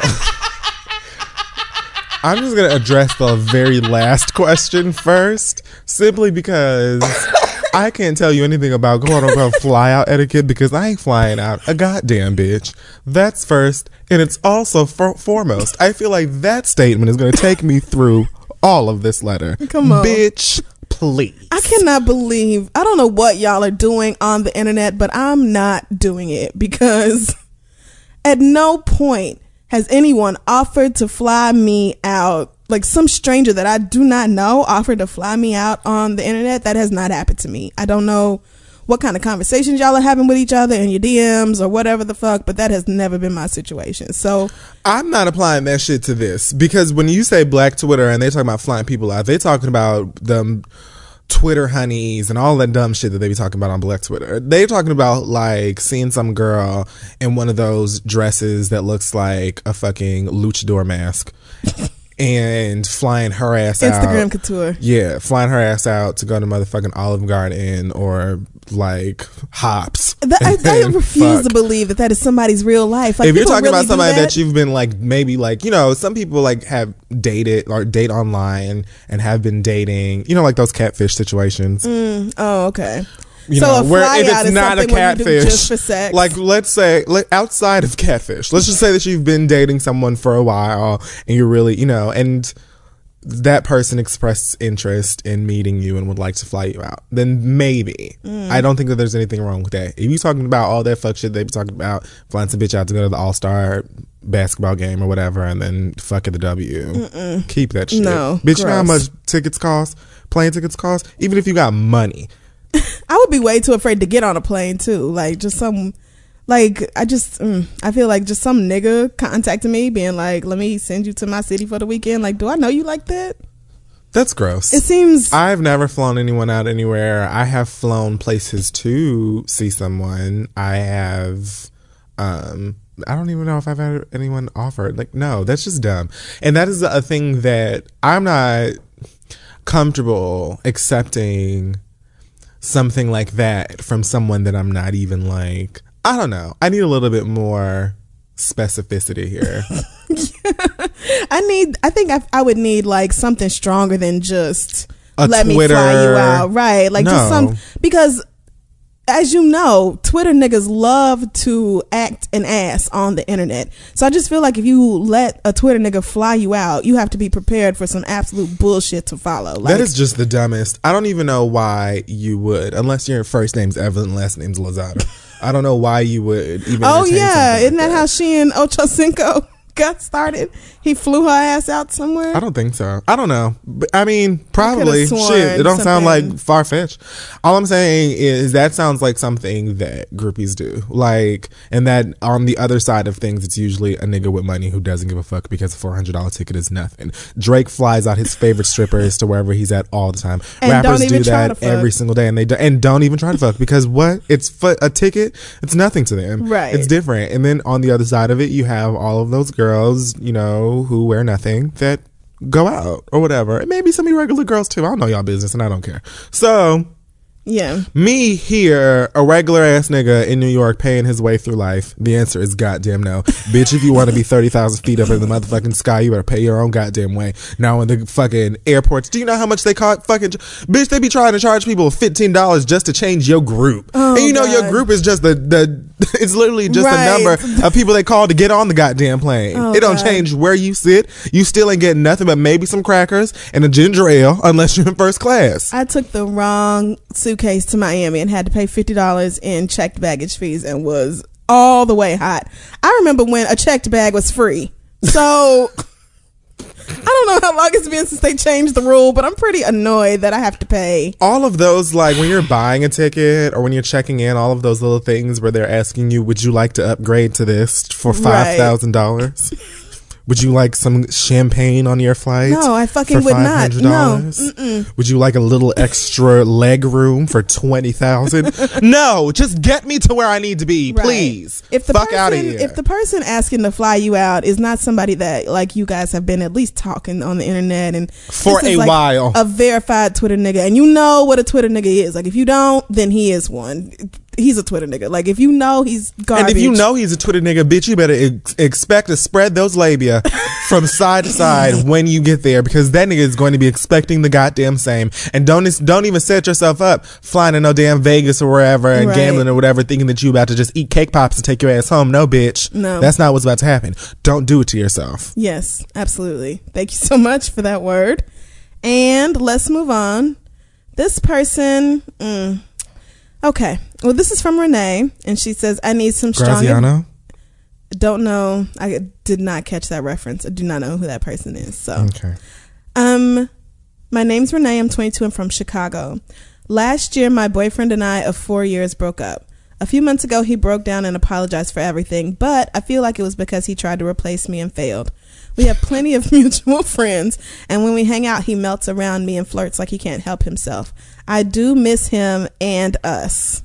I'm just going to address the very last question first, simply because I can't tell you anything about quote unquote fly out etiquette because I ain't flying out a goddamn bitch. That's first, and it's also for- foremost. I feel like that statement is going to take me through all of this letter. Come on. Bitch, please. I cannot believe, I don't know what y'all are doing on the internet, but I'm not doing it because at no point has anyone offered to fly me out. Like some stranger that I do not know offered to fly me out on the internet. That has not happened to me. I don't know what kind of conversations y'all are having with each other in your D Ms or whatever the fuck, but that has never been my situation. So I'm not applying that shit to this because when you say Black Twitter and they talking about flying people out, they talking about them Twitter honeys and all that dumb shit that they be talking about on Black Twitter. They talking about like seeing some girl in one of those dresses that looks like a fucking luchador mask and flying her ass out. Instagram couture. Yeah, flying her ass out to go to motherfucking Olive Garden or like Hops. That, I, I and refuse fuck. to believe that that is somebody's real life. Like, If you're people talking really about do somebody that? that you've been like maybe like you know some people like have dated or date online and have been dating you know like those catfish situations Mm, oh, okay. you so know a where fly if out it's is not a something where you do catfish just for sex. like let's say like, outside of catfish let's just say that you've been dating someone for a while and you're really you know and that person expressed interest in meeting you and would like to fly you out, then maybe. Mm. I don't think that there's anything wrong with that. If you talking about all that fuck shit they be talking about, flying some bitch out to go to the All-Star basketball game or whatever and then fuck at the W, Mm-mm. keep that shit. No, bitch, you know how gross. much tickets cost? Plane tickets cost? Even if you got money. I would be way too afraid to get on a plane too. Like just some, like I just, mm, I feel like just some nigga contacting me being like, let me send you to my city for the weekend. Like, do I know you like that? That's gross. It seems. I've never flown anyone out anywhere. I have flown places to see someone. I have, um, I don't even know if I've had anyone offer. Like, no, that's just dumb. And that is a thing that I'm not comfortable accepting something like that from someone that I'm not even like, I don't know. I need a little bit more specificity here. I need. I think I, I would need like something stronger than just A let Twitter- me fly you out, right? Like just No. some because. As you know, Twitter niggas love to act an ass on the internet. So I just feel like if you let a Twitter nigga fly you out, you have to be prepared for some absolute bullshit to follow. Like, That is just the dumbest. I don't even know why you would, unless your first name's Evan and last name's Lozada. I don't know why you would even. oh entertain yeah, something isn't like that how she and Ocho Cinco got started? He flew her ass out somewhere. I don't think so. I don't know. But, I mean, probably. sworn Shit, it don't sound something- like far fetched. All I'm saying is that sounds like something that groupies do. Like, and that on the other side of things, it's usually a nigga with money who doesn't give a fuck because a four hundred dollars ticket is nothing. Drake flies out his favorite strippers to wherever he's at all the time. And Rappers don't even do try that to fuck. every single day, and they do, and don't even try to fuck because what? It's fu- a ticket. It's nothing to them. Right. It's different. And then on the other side of it, you have all of those girls, you know, who wear nothing that go out or whatever. And maybe some irregular girls too. I don't know y'all business and I don't care. So Yeah. me here, a regular ass nigga in New York paying his way through life. The answer is goddamn no. Bitch, if you want to be thirty thousand feet up in the motherfucking sky, you better pay your own goddamn way. Now in the fucking airports, do you know how much they cost? Fucking, bitch, they be trying to charge people fifteen dollars just to change your group. Oh, and you know God. your group is just the, the it's literally just Right. a number of people they call to get on the goddamn plane. Oh, it don't God. change where you sit. You still ain't getting nothing but maybe some crackers and a ginger ale unless you're in first class. I took the wrong suitcase to Miami and had to pay fifty dollars in checked baggage fees and was all the way hot. I remember when a checked bag was free. So I don't know how long it's been since they changed the rule, but I'm pretty annoyed that I have to pay. All of those, like when you're buying a ticket or when you're checking in, all of those little things where they're asking you, would you like to upgrade to this for five thousand dollars? Would you like some champagne on your flight? No, I fucking for would not. five hundred dollars? No. Mm-mm. Would you like a little extra leg room for twenty thousand dollars? No, just get me to where I need to be, Right. please. If the Fuck person, out of here. if the person asking to fly you out is not somebody that like you guys have been at least talking on the internet and For this is a like while. a verified Twitter nigga, and you know what a Twitter nigga is. Like if you don't, then he is one. He's a Twitter nigga. Like if you know he's garbage. And if you know he's a Twitter nigga, bitch, you better ex- expect to spread those labia from side to side when you get there, because that nigga is going to be expecting the goddamn same. And don't don't even set yourself up flying to no damn Vegas or wherever and Right. gambling or whatever, thinking that you about to just eat cake pops and take your ass home. No, bitch. No. That's not what's about to happen. Don't do it to yourself. Yes, absolutely. Thank you so much for that word. And let's move on. This person, mm, okay. Well, this is from Renee, and she says, I need some strong... Graziano? Don't know. I did not catch that reference. I do not know who that person is. So, Okay. um, my name's Renee. I'm twenty-two. I'm from Chicago. Last year, my boyfriend and I of four years broke up. A few months ago, he broke down and apologized for everything, but I feel like it was because he tried to replace me and failed. We have plenty of mutual friends, and when we hang out, he melts around me and flirts like he can't help himself. I do miss him and us.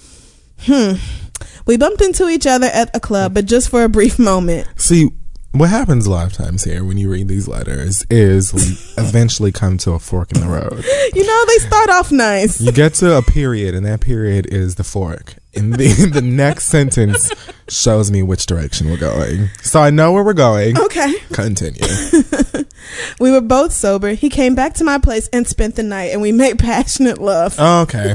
Hmm. We bumped into each other at a club, but just for a brief moment. See, what happens a lot of times here when you read these letters is we eventually come to a fork in the road. You know, they start off nice. You get to a period, and that period is the fork. And the, the next sentence shows me which direction we're going. So I know where we're going. Okay. Continue. We were both sober. He came back to my place and spent the night, and we made passionate love. Okay.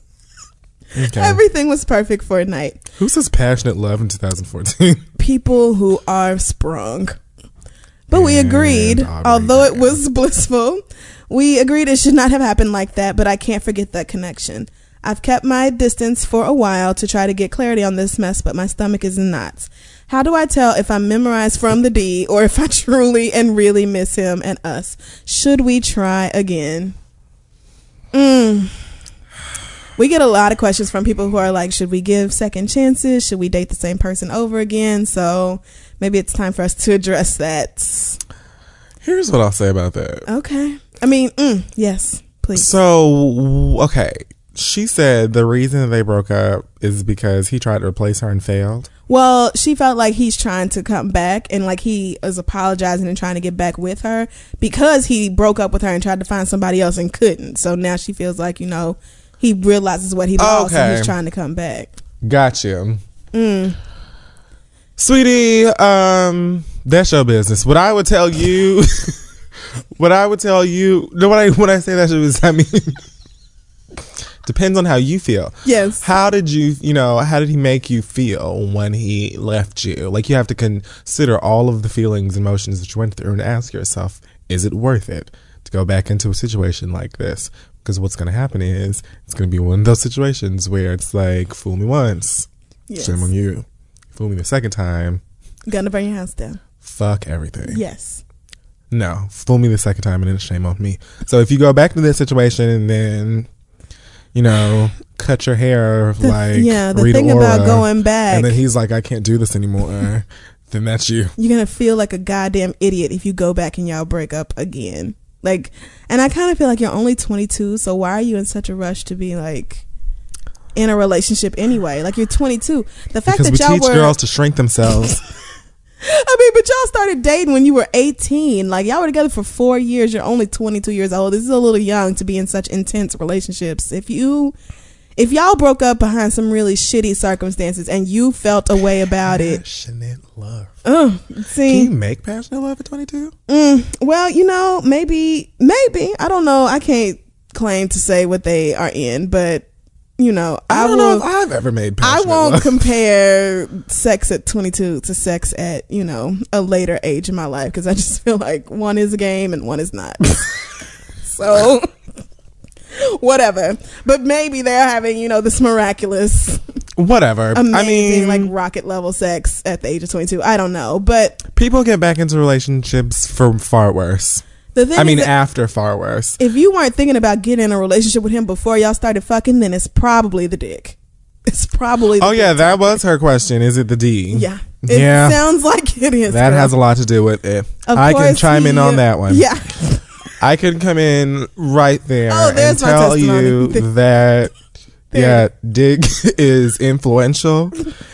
Okay. Everything was perfect for a night. Who says passionate love in two thousand fourteen? People who are sprung. But we And agreed, Aubrey although it Graham. was blissful, we agreed it should not have happened like that, but I can't forget that connection. I've kept my distance for a while to try to get clarity on this mess, but my stomach is in knots. How do I tell if I'm memorized from the D or if I truly and really miss him and us? Should we try again? Mm. We get a lot of questions from people who are like, should we give second chances? Should we date the same person over again? So maybe it's time for us to address that. Here's what I'll say about that. Okay. I mean, mm, yes, please. So, okay. She said the reason they broke up is because he tried to replace her and failed. Well, she felt like he's trying to come back and like he is apologizing and trying to get back with her because he broke up with her and tried to find somebody else and couldn't. So now she feels like, you know, he realizes what he lost Okay. and he's trying to come back. Gotcha. Mm. Sweetie, um, that's your business. What I would tell you, what I would tell you, no, when I when I say that, I mean, depends on how you feel. Yes. How did you, you know, how did he make you feel when he left you? Like, you have to consider all of the feelings and emotions that you went through and ask yourself, is it worth it to go back into a situation like this? Because what's going to happen is it's going to be one of those situations where it's like, fool me once, Yes. shame on you. Fool me the second time, Gonna burn your house down. fuck everything. Yes. No, fool me the second time and then shame on me. So if you go back to this situation and then, you know, cut your hair The- like yeah, the Rita thing Ora, about going back, and then he's like, I can't do this anymore, then that's you. you're gonna feel like a goddamn idiot if you go back and y'all break up again. Like, and I kind of feel like you're only twenty-two, so why are you in such a rush to be like in a relationship anyway? Like, you're twenty-two. The fact Because we that y'all teach were, girls to shrink themselves. I mean, but y'all started dating when you were eighteen. Like, y'all were together for four years. You're only twenty-two years old. This is a little young to be in such intense relationships. If you, if y'all broke up behind some really shitty circumstances and you felt a way about it, Passionate love. uh, see, Can you make passionate love at twenty-two? Mm, well, you know, maybe, maybe. I don't know. I can't claim to say what they are in, but, you know, I, I don't will, know if I've ever made I passionate won't love. compare sex at twenty-two to sex at, you know, a later age in my life, because I just feel like one is a game and one is not. So, whatever. But maybe they're having, you know, this miraculous, Whatever. amazing, I mean, like rocket level sex at the age of twenty-two. I don't know. But people get back into relationships for far worse. the thing I is mean, that after far worse. if you weren't thinking about getting in a relationship with him before y'all started fucking, then it's probably the dick. It's probably the Oh, dick. yeah, that was her question. Is it the D? Yeah. It Yeah. sounds like it is. That girl. has a lot to do with it. Of I can course chime in he- on that one. Yeah. I can come in right there Oh, and there's my tell testimony. you that, There. yeah, Dig is influential,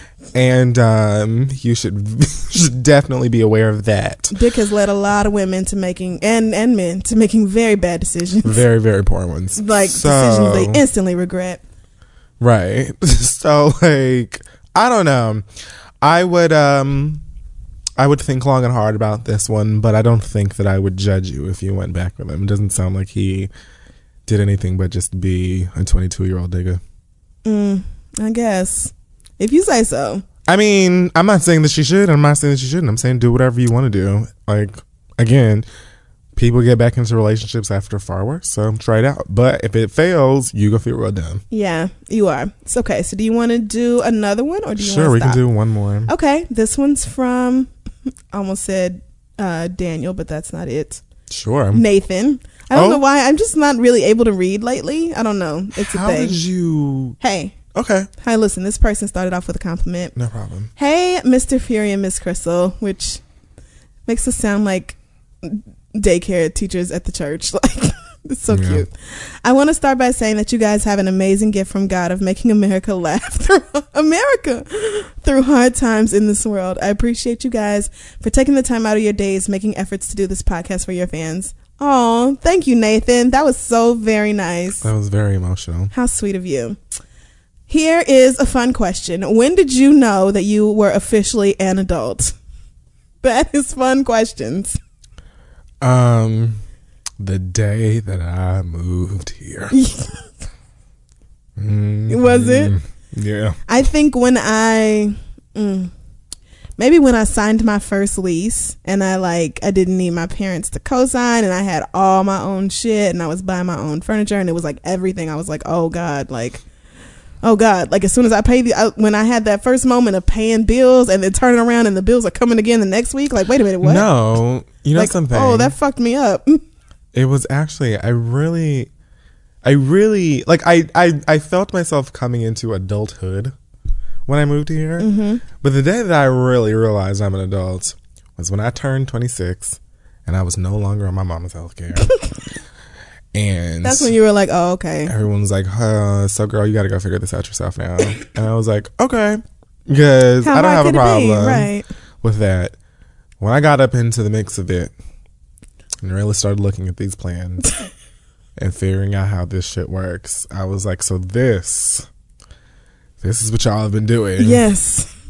and um, you should, should definitely be aware of that. Dick has led a lot of women to making, and, and men, to making very bad decisions. Very, very poor ones. Like, So- decisions they instantly regret. Right. So, like, I don't know. I would, um, I would think long and hard about this one, but I don't think that I would judge you if you went back with him. It doesn't sound like he did anything but just be a twenty-two-year-old nigga. Mm, I guess. If you say so. I mean, I'm not saying that she should. I'm not saying that she shouldn't. I'm saying do whatever you want to do. Like, again, people get back into relationships after far worse, so try it out. But if it fails, you go feel real dumb. Yeah, you are. It's okay. So do you want to do another one, or do you Sure, want we to can stop? do one more. Okay, this one's from, I almost said uh, Daniel, but that's not it. Sure. Nathan. I don't Oh. know why. I'm just not really able to read lately. I don't know. It's a How thing. did you... Hey, Okay, hi, listen. This person started off with a compliment. no problem. Hey, Mister Fury and Miss Crystal, which makes us sound like daycare teachers at the church. Like, it's so Yeah. cute. I want to start by saying that you guys have an amazing gift from God of making America laugh through America through hard times in this world. I appreciate you guys for taking the time out of your days, making efforts to do this podcast for your fans. Oh, thank you, Nathan. That was so very nice. That was very emotional. How sweet of you. Here is a fun question. When did you know that you were officially an adult? That is fun questions. Um, the day that I moved here. Mhm. Was it? Yeah. I think when I, mm, maybe when I signed my first lease and I like, I didn't need my parents to co-sign and I had all my own shit and I was buying my own furniture and it was like everything. I was like, oh God, like, oh God. Like as soon as I paid the, I, when I had that first moment of paying bills and then turning around and the bills are coming again the next week, like, wait a minute, what? No, you know like, something. oh, that fucked me up. It was actually, I really, I really, like, I, I, I felt myself coming into adulthood when I moved here. Mm-hmm. But the day that I really realized I'm an adult was when I turned twenty-six and I was no longer on my mama's health care. And That's when you were like, oh, okay. everyone was like, uh, so girl, you got to go figure this out yourself now. And I was like, okay, because How I don't hard have a could it be? problem Right. with that. When I got up into the mix of it and really started looking at these plans and figuring out how this shit works, I was like, so this, this is what y'all have been doing. Yes.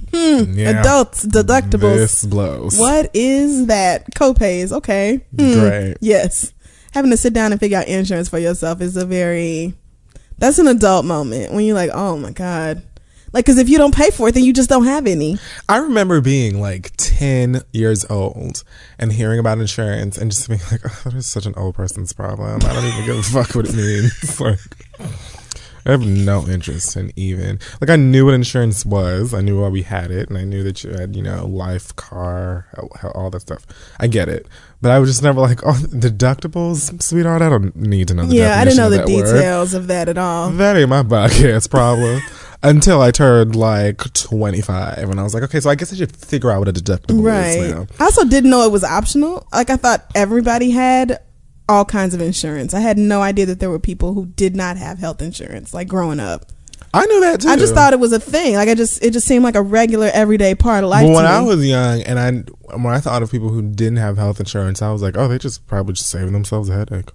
Hmm. Yeah. Adults deductibles. This blows. What is that? Copays. Okay. Hmm. Great. Yes. Having to sit down and figure out insurance for yourself is a very, that's an adult moment when you're like, oh my God. Like, because if you don't pay for it, then you just don't have any. I remember being like ten years old and hearing about insurance and just being like, oh, that is such an old person's problem. I don't even give a fuck what it means. Like, I have no interest in even, like, I knew what insurance was. I knew why we had it. And I knew that you had, you know, life, car, all that stuff. I get it. But I was just never like, oh, deductibles, sweetheart, I don't need to know the Yeah, I didn't know the definition of that details word. of that at all. That ain't my podcast problem. Until I turned like twenty-five, and I was like, okay, so I guess I should figure out what a deductible Right. is now. I also didn't know it was optional. Like, I thought everybody had all kinds of insurance. I had no idea that there were people who did not have health insurance, like growing up. I knew that too. I just thought it was a thing. Like, I just, it just seemed like a regular, everyday part of life. But to when me. I was young, and I when I thought of people who didn't have health insurance, I was like, oh, they just probably just saving themselves a headache.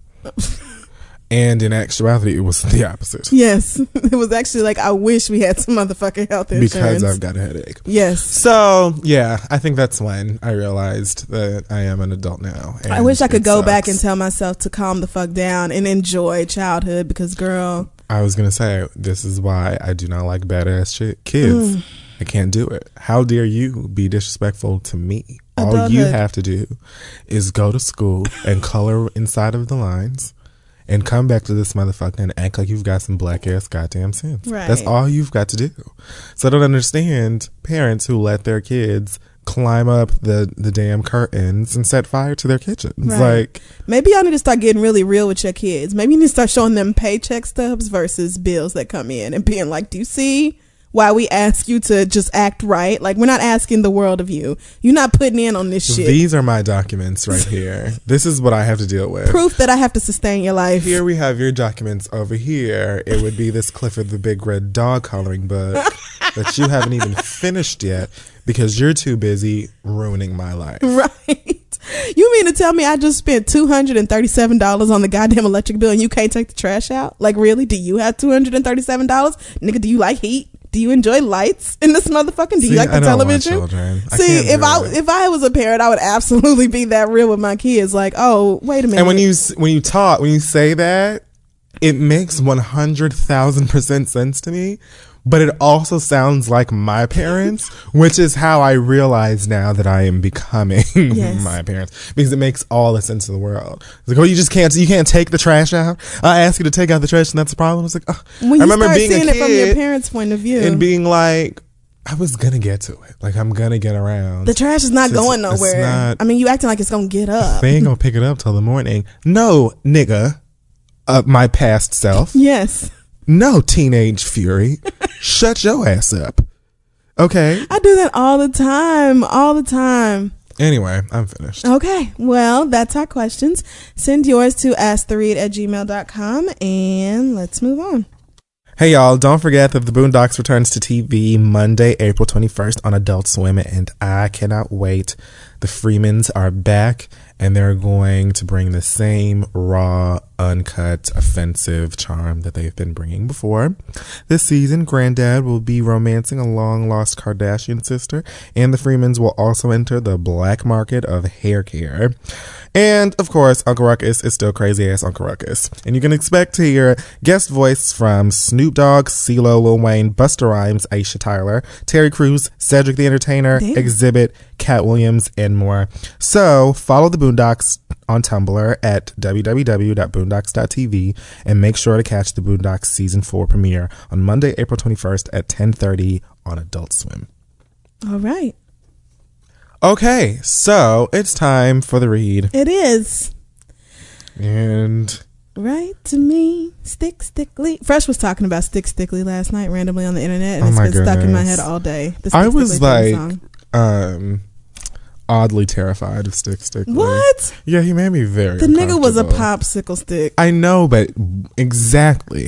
And in actuality, it was the opposite. Yes, it was actually like, I wish we had some motherfucking health insurance Because I've got a headache. Yes. So yeah, I think that's when I realized that I am an adult now. I wish I could it go sucks. back and tell myself to calm the fuck down and enjoy childhood, because girl, I was gonna say, this is why I do not like badass shit kids. Mm. I can't do it. How dare you be disrespectful to me? All Adulthood. you have to do is go to school and color inside of the lines and come back to this motherfucker and act like you've got some black ass goddamn sense. Right. That's all you've got to do. So I don't understand parents who let their kids climb up the, the damn curtains and set fire to their kitchens. Right. Like, maybe y'all need to start getting really real with your kids. Maybe you need to start showing them paycheck stubs versus bills that come in and being like, do you see why we ask you to just act right? Like, we're not asking the world of you. You're not putting in on this shit. these are my documents right here. This is what I have to deal with. Proof that I have to sustain your life. Here we have your documents. Over here, it would be this Clifford the Big Red Dog coloring book that you haven't even finished yet because you're too busy ruining my life. Right. You mean to tell me I just spent two hundred thirty-seven dollars on the goddamn electric bill and you can't take the trash out? Like, really? Do you have two hundred thirty-seven dollars? Nigga, do you like heat? Do you enjoy lights in this motherfucking? Do See, you like the I don't want television? children. I See, can't if do I it. if I was a parent, I would absolutely be that real with my kids. Like, oh, wait a minute. And when you when you talk, when you say that, it makes one hundred thousand percent sense to me. But it also sounds like my parents, which is how I realize now that I am becoming Yes. my parents, because it makes all the sense in the world. It's like, oh, you just can't, you can't take the trash out. I ask you to take out the trash, and that's the problem. It's like, oh. when I you remember start being seeing a it from your kid parents' point of view, and being like, I was gonna get to it. Like, I'm gonna get around. the trash is not It's- going it's nowhere. not- I mean, you acting like it's gonna get up. They ain't gonna pick it up till the morning. No, nigga, uh, my past self. Yes. No, teenage fury. Shut your ass up. Okay. I do that all the time. All the time. Anyway, I'm finished. Okay. Well, that's our questions. Send yours to ask the read at gmail dot com and let's move on. Hey y'all, don't forget that The Boondocks returns to T V Monday, April twenty-first on Adult Swim, and I cannot wait. The Freemans are back, and they're going to bring the same raw, uncut, offensive charm that they've been bringing before. This season, Granddad will be romancing a long-lost Kardashian sister, and the Freemans will also enter the black market of hair care. And, of course, Uncle Ruckus is still crazy-ass Uncle Ruckus. And you can expect to hear guest voice from Snoop Dogg, CeeLo, Lil Wayne, Busta Rhymes, Aisha Tyler, Terry Crews, Cedric the Entertainer, Damn. Exhibit, Cat Williams, and more. So, follow the Boondocks on Tumblr at w w w dot boondocks dot t v and make sure to catch the Boondocks Season four premiere on Monday, April twenty-first at ten thirty on Adult Swim. All right. Okay, so it's time for the read. It is. And Right to me, Stick Stickly. Fresh was talking about Stick Stickly last night randomly on the internet, and Oh it's my been stuck in my goodness. head all day. The Stick I was Stickly theme like, song. um, oddly terrified of Stick Stickly. What? Yeah, he made me very The nigga was a uncomfortable. popsicle stick. I know, but exactly.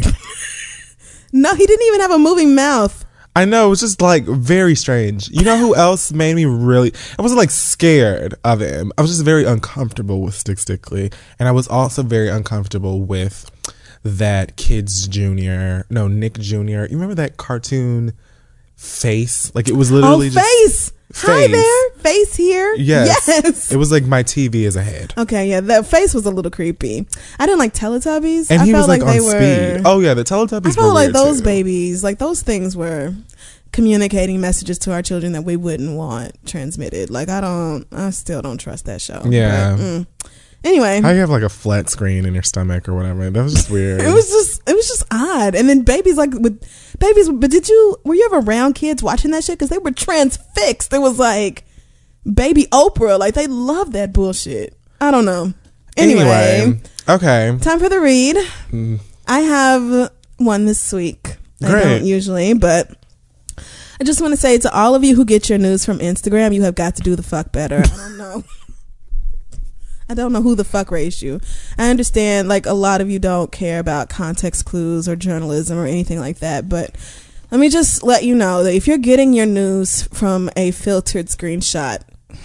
No, he didn't even have a moving mouth. I know, it was just like very strange. You know who else made me really, I wasn't like scared of him. I was just very uncomfortable with Stick Stickly. And I was also very uncomfortable with that Kids Junior, no, Nick Junior You remember that cartoon face. Like it was literally oh, just face. face. Hi there, face here. Yes. yes. It was like my T V is a head. Okay, yeah, the face was a little creepy. I didn't like Teletubbies. And I he felt was like, like on they were, speed. Oh yeah, the Teletubbies. I felt were like weird those too. babies, like those things were communicating messages to our children that we wouldn't want transmitted. Like I don't, I still don't trust that show. Yeah. But, mm. Anyway, how you have like a flat screen in your stomach or whatever. That was just weird. it was just, it was just odd. And then babies, like with babies, but did you, were you ever around kids watching that shit? Because they were transfixed. It was like Baby Oprah. Like they love that bullshit. I don't know. Anyway, anyway okay. Time for the read. Mm. I have one this week. Great. I don't usually, but I just want to say to all of you who get your news from Instagram, you have got to do the fuck better. I don't know. I don't know who the fuck raised you. I understand, like, a lot of you don't care about context clues or journalism or anything like that, but let me just let you know that if you're getting your news from a filtered screenshot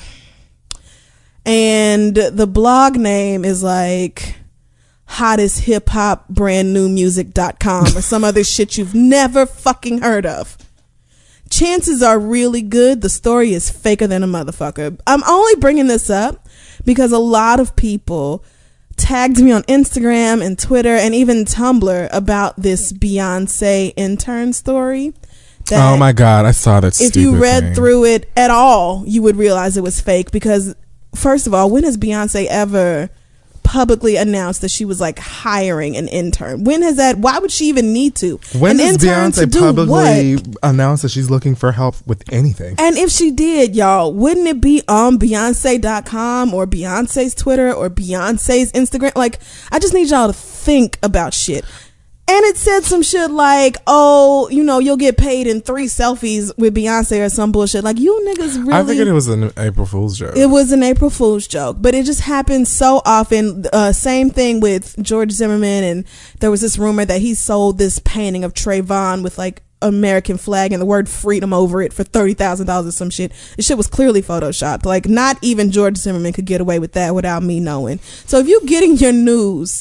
and the blog name is like hottest hip hop brand new music dot com or some other shit you've never fucking heard of, chances are really good the story is faker than a motherfucker. I'm only bringing this up because a lot of people tagged me on Instagram and Twitter and even Tumblr about this Beyonce intern story. Oh my God, I saw that If stupid you read thing. through it at all, you would realize it was fake because, first of all, when has Beyonce ever publicly announced that she was like hiring an intern? When has that? Why would she even need to? When an does intern to Beyonce do publicly what? announce that she's looking for help with anything? And if she did, y'all, wouldn't it be on Beyonce dot com or Beyonce's Twitter or Beyonce's Instagram? Like, I just need y'all to think about shit. And it said some shit like, oh, you know, you'll get paid in three selfies with Beyonce or some bullshit. Like, you niggas really... I figured it was an April Fool's joke. It was an April Fool's joke, but it just happens so often. Uh, same thing with George Zimmerman, and there was this rumor that he sold this painting of Trayvon with like American flag and the word freedom over it for thirty thousand dollars or some shit. The shit was clearly photoshopped. Like, not even George Zimmerman could get away with that without me knowing. So if you're getting your news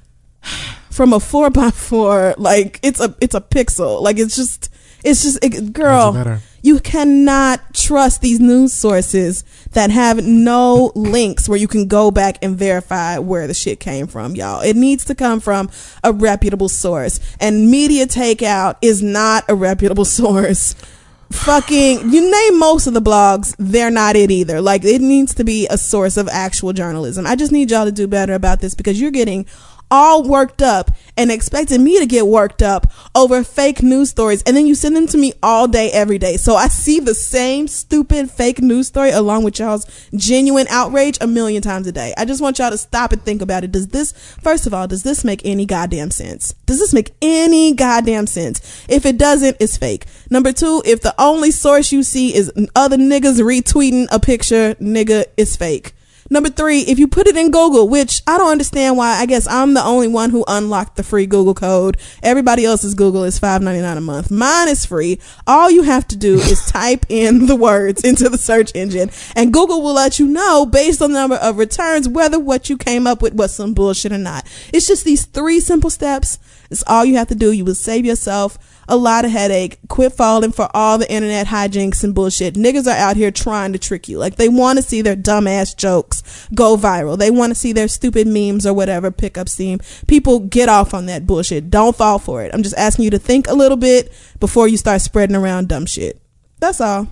from a four by four, like it's a it's a pixel, like it's just it's just it, girl, you cannot trust these news sources that have no links where you can go back and verify where the shit came from, y'all. It needs to come from a reputable source, and Media Takeout is not a reputable source. Fucking, you name most of the blogs, they're not it either. Like, it needs to be a source of actual journalism. I just need y'all to do better about this because you're getting all worked up and expecting me to get worked up over fake news stories, and then you send them to me all day every day, so I see the same stupid fake news story along with y'all's genuine outrage a million times a day. I just want y'all to stop and think about it. Does this, first of all, does this make any goddamn sense? Does this make any goddamn sense? If it doesn't, it's fake. Number two, if the only source you see is other niggas retweeting a picture, nigga, it's fake. Number three, if you put it in Google, which I don't understand why, I guess I'm the only one who unlocked the free Google code. Everybody else's Google is five ninety-nine a month. Mine is free. All you have to do is type in the words into the search engine, and Google will let you know based on the number of returns whether what you came up with was some bullshit or not. It's just these three simple steps. It's all you have to do. You will save yourself a lot of headache. Quit falling for all the internet hijinks and bullshit. Niggas are out here trying to trick you. Like, they want to see their dumbass jokes go viral. They want to see their stupid memes or whatever pick up steam. People, get off on that bullshit. Don't fall for it. I'm just asking you to think a little bit before you start spreading around dumb shit. That's all.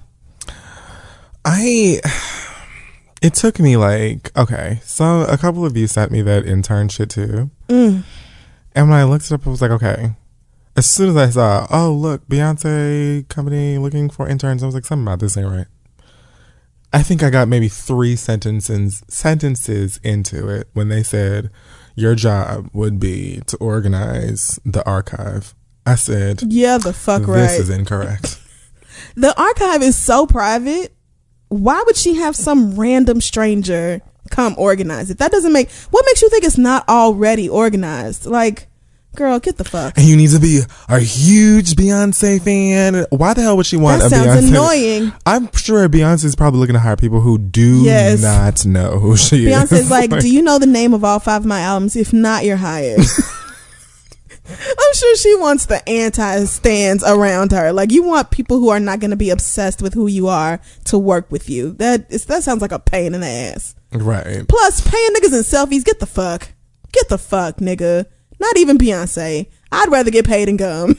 I... It took me like... Okay, so a couple of you sent me that intern shit too. Mm. And when I looked it up, I was like, okay. As soon as I saw, oh, look, Beyonce company looking for interns, I was like, something about this ain't right. I think I got maybe three sentences sentences into it when they said, your job would be to organize the archive. I said, yeah, the fuck this right. This is incorrect. The archive is so private. Why would she have some random stranger come organize it? That doesn't make... What makes you think it's not already organized? Like... Girl, get the fuck. And you need to be a huge Beyonce fan. Why the hell would she want that a Beyonce? That sounds annoying. I'm sure Beyonce's probably looking to hire people who do yes. not know who she Beyonce's is. like, do you know the name of all five of my albums? If not, you're hired. I'm sure she wants the anti-stands around her. Like, you want people who are not going to be obsessed with who you are to work with you. That is, that sounds like a pain in the ass. Right. Plus, paying niggas in selfies, get the fuck. Get the fuck, nigga. Not even Beyonce. I'd rather get paid in gum.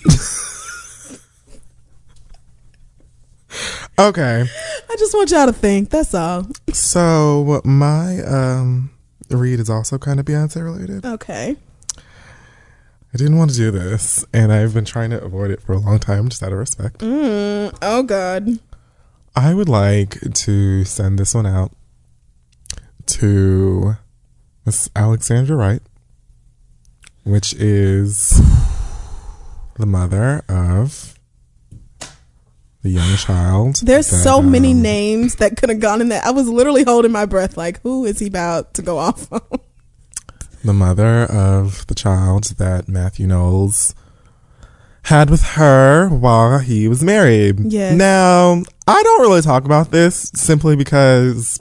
Okay. I just want y'all to think. That's all. So my um read is also kind of Beyonce related. Okay. I didn't want to do this, and I've been trying to avoid it for a long time, just out of respect. Mm, oh, God. I would like to send this one out to Miss Alexandra Wright, which is the mother of the young child. There's that, so many um, names that could have gone in that. I was literally holding my breath like, who is he about to go off on? The mother of the child that Matthew Knowles had with her while he was married. Yes. Now, I don't really talk about this simply because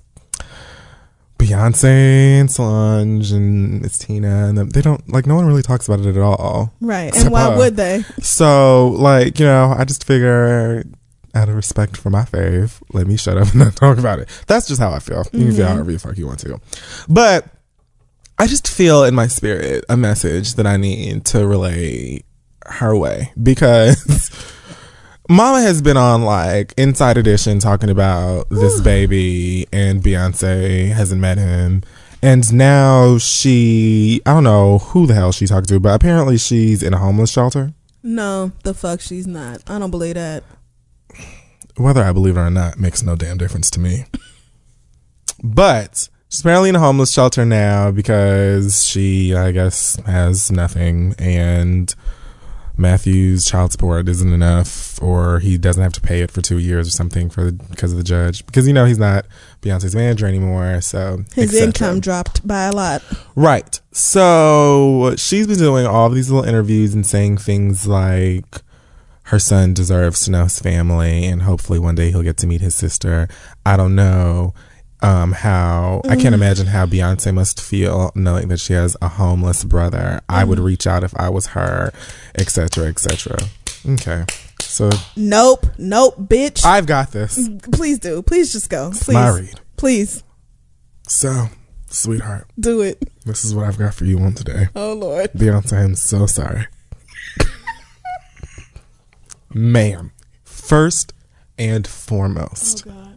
Beyonce and Solange and Miss Tina and them, they don't, like, no one really talks about it at all. Right. And why her. would they? So, like, you know, I just figure, out of respect for my fave, let me shut up and not talk about it. That's just how I feel. You can Mm-hmm. feel however the fuck you want to. But I just feel in my spirit a message that I need to relay her way, because Mama has been on like Inside Edition talking about this baby, and Beyonce hasn't met him. And now she, I don't know who the hell she talked to, but apparently she's in a homeless shelter. No, the fuck she's not. I don't believe that. Whether I believe it or not makes no damn difference to me. But she's apparently in a homeless shelter now because she, I guess, has nothing, and Matthew's child support isn't enough, or he doesn't have to pay it for two years or something for because of the judge, because, you know, he's not Beyonce's manager anymore, so His income dropped by a lot. Right. So she's been doing all these little interviews and saying things like her son deserves to know his family, and hopefully one day he'll get to meet his sister. I don't know um, how, mm. I can't imagine how Beyonce must feel knowing that she has a homeless brother. Mm. I would reach out if I was her, et cetera, et cetera. Okay. So. Nope. Nope, bitch. I've got this. Please do. Please just go. It's Please. my read. Please. So, sweetheart. Do it. This is what I've got for you on today. Oh, Lord. Beyonce, I'm so sorry. Ma'am, first and foremost, oh God.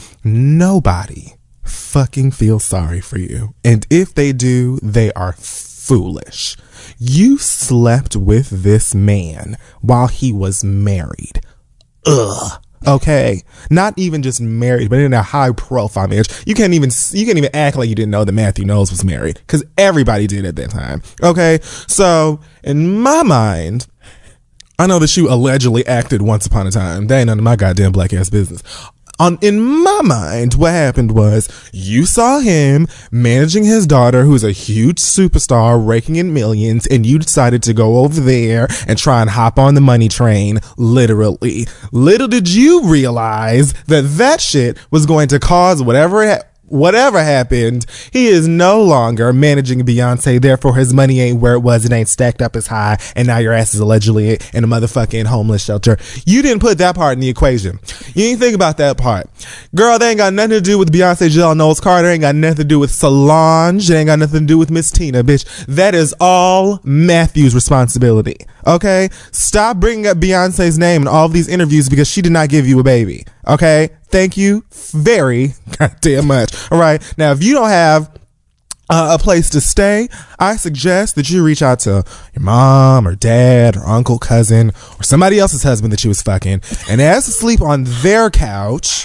Nobody fucking feels sorry for you. And if they do, they are foolish. You slept with this man while he was married. Ugh. Okay, not even just married, but in a high profile marriage. You can't even you can't even act like you didn't know that Matthew Knowles was married, because everybody did at that time. Okay, so in my mind, I know that you allegedly acted once upon a time. That ain't none of my goddamn black ass business. On, in my mind, what happened was you saw him managing his daughter, who's a huge superstar, raking in millions, and you decided to go over there and try and hop on the money train, literally. Little did you realize that that shit was going to cause whatever it Whatever happened, he is no longer managing Beyonce, therefore his money ain't where it was, it ain't stacked up as high, and now your ass is allegedly in a motherfucking homeless shelter. You didn't put that part in the equation. You didn't think about that part. Girl, they ain't got nothing to do with Beyonce, Jill Knowles Carter, ain't got nothing to do with Solange, it ain't got nothing to do with Miss Tina, bitch. That is all Matthew's responsibility, okay? Stop bringing up Beyonce's name in all of these interviews because she did not give you a baby, okay? Thank you very goddamn much. All right. Now, if you don't have uh, a place to stay, I suggest that you reach out to your mom or dad or uncle, cousin, or somebody else's husband that you was fucking and ask to sleep on their couch.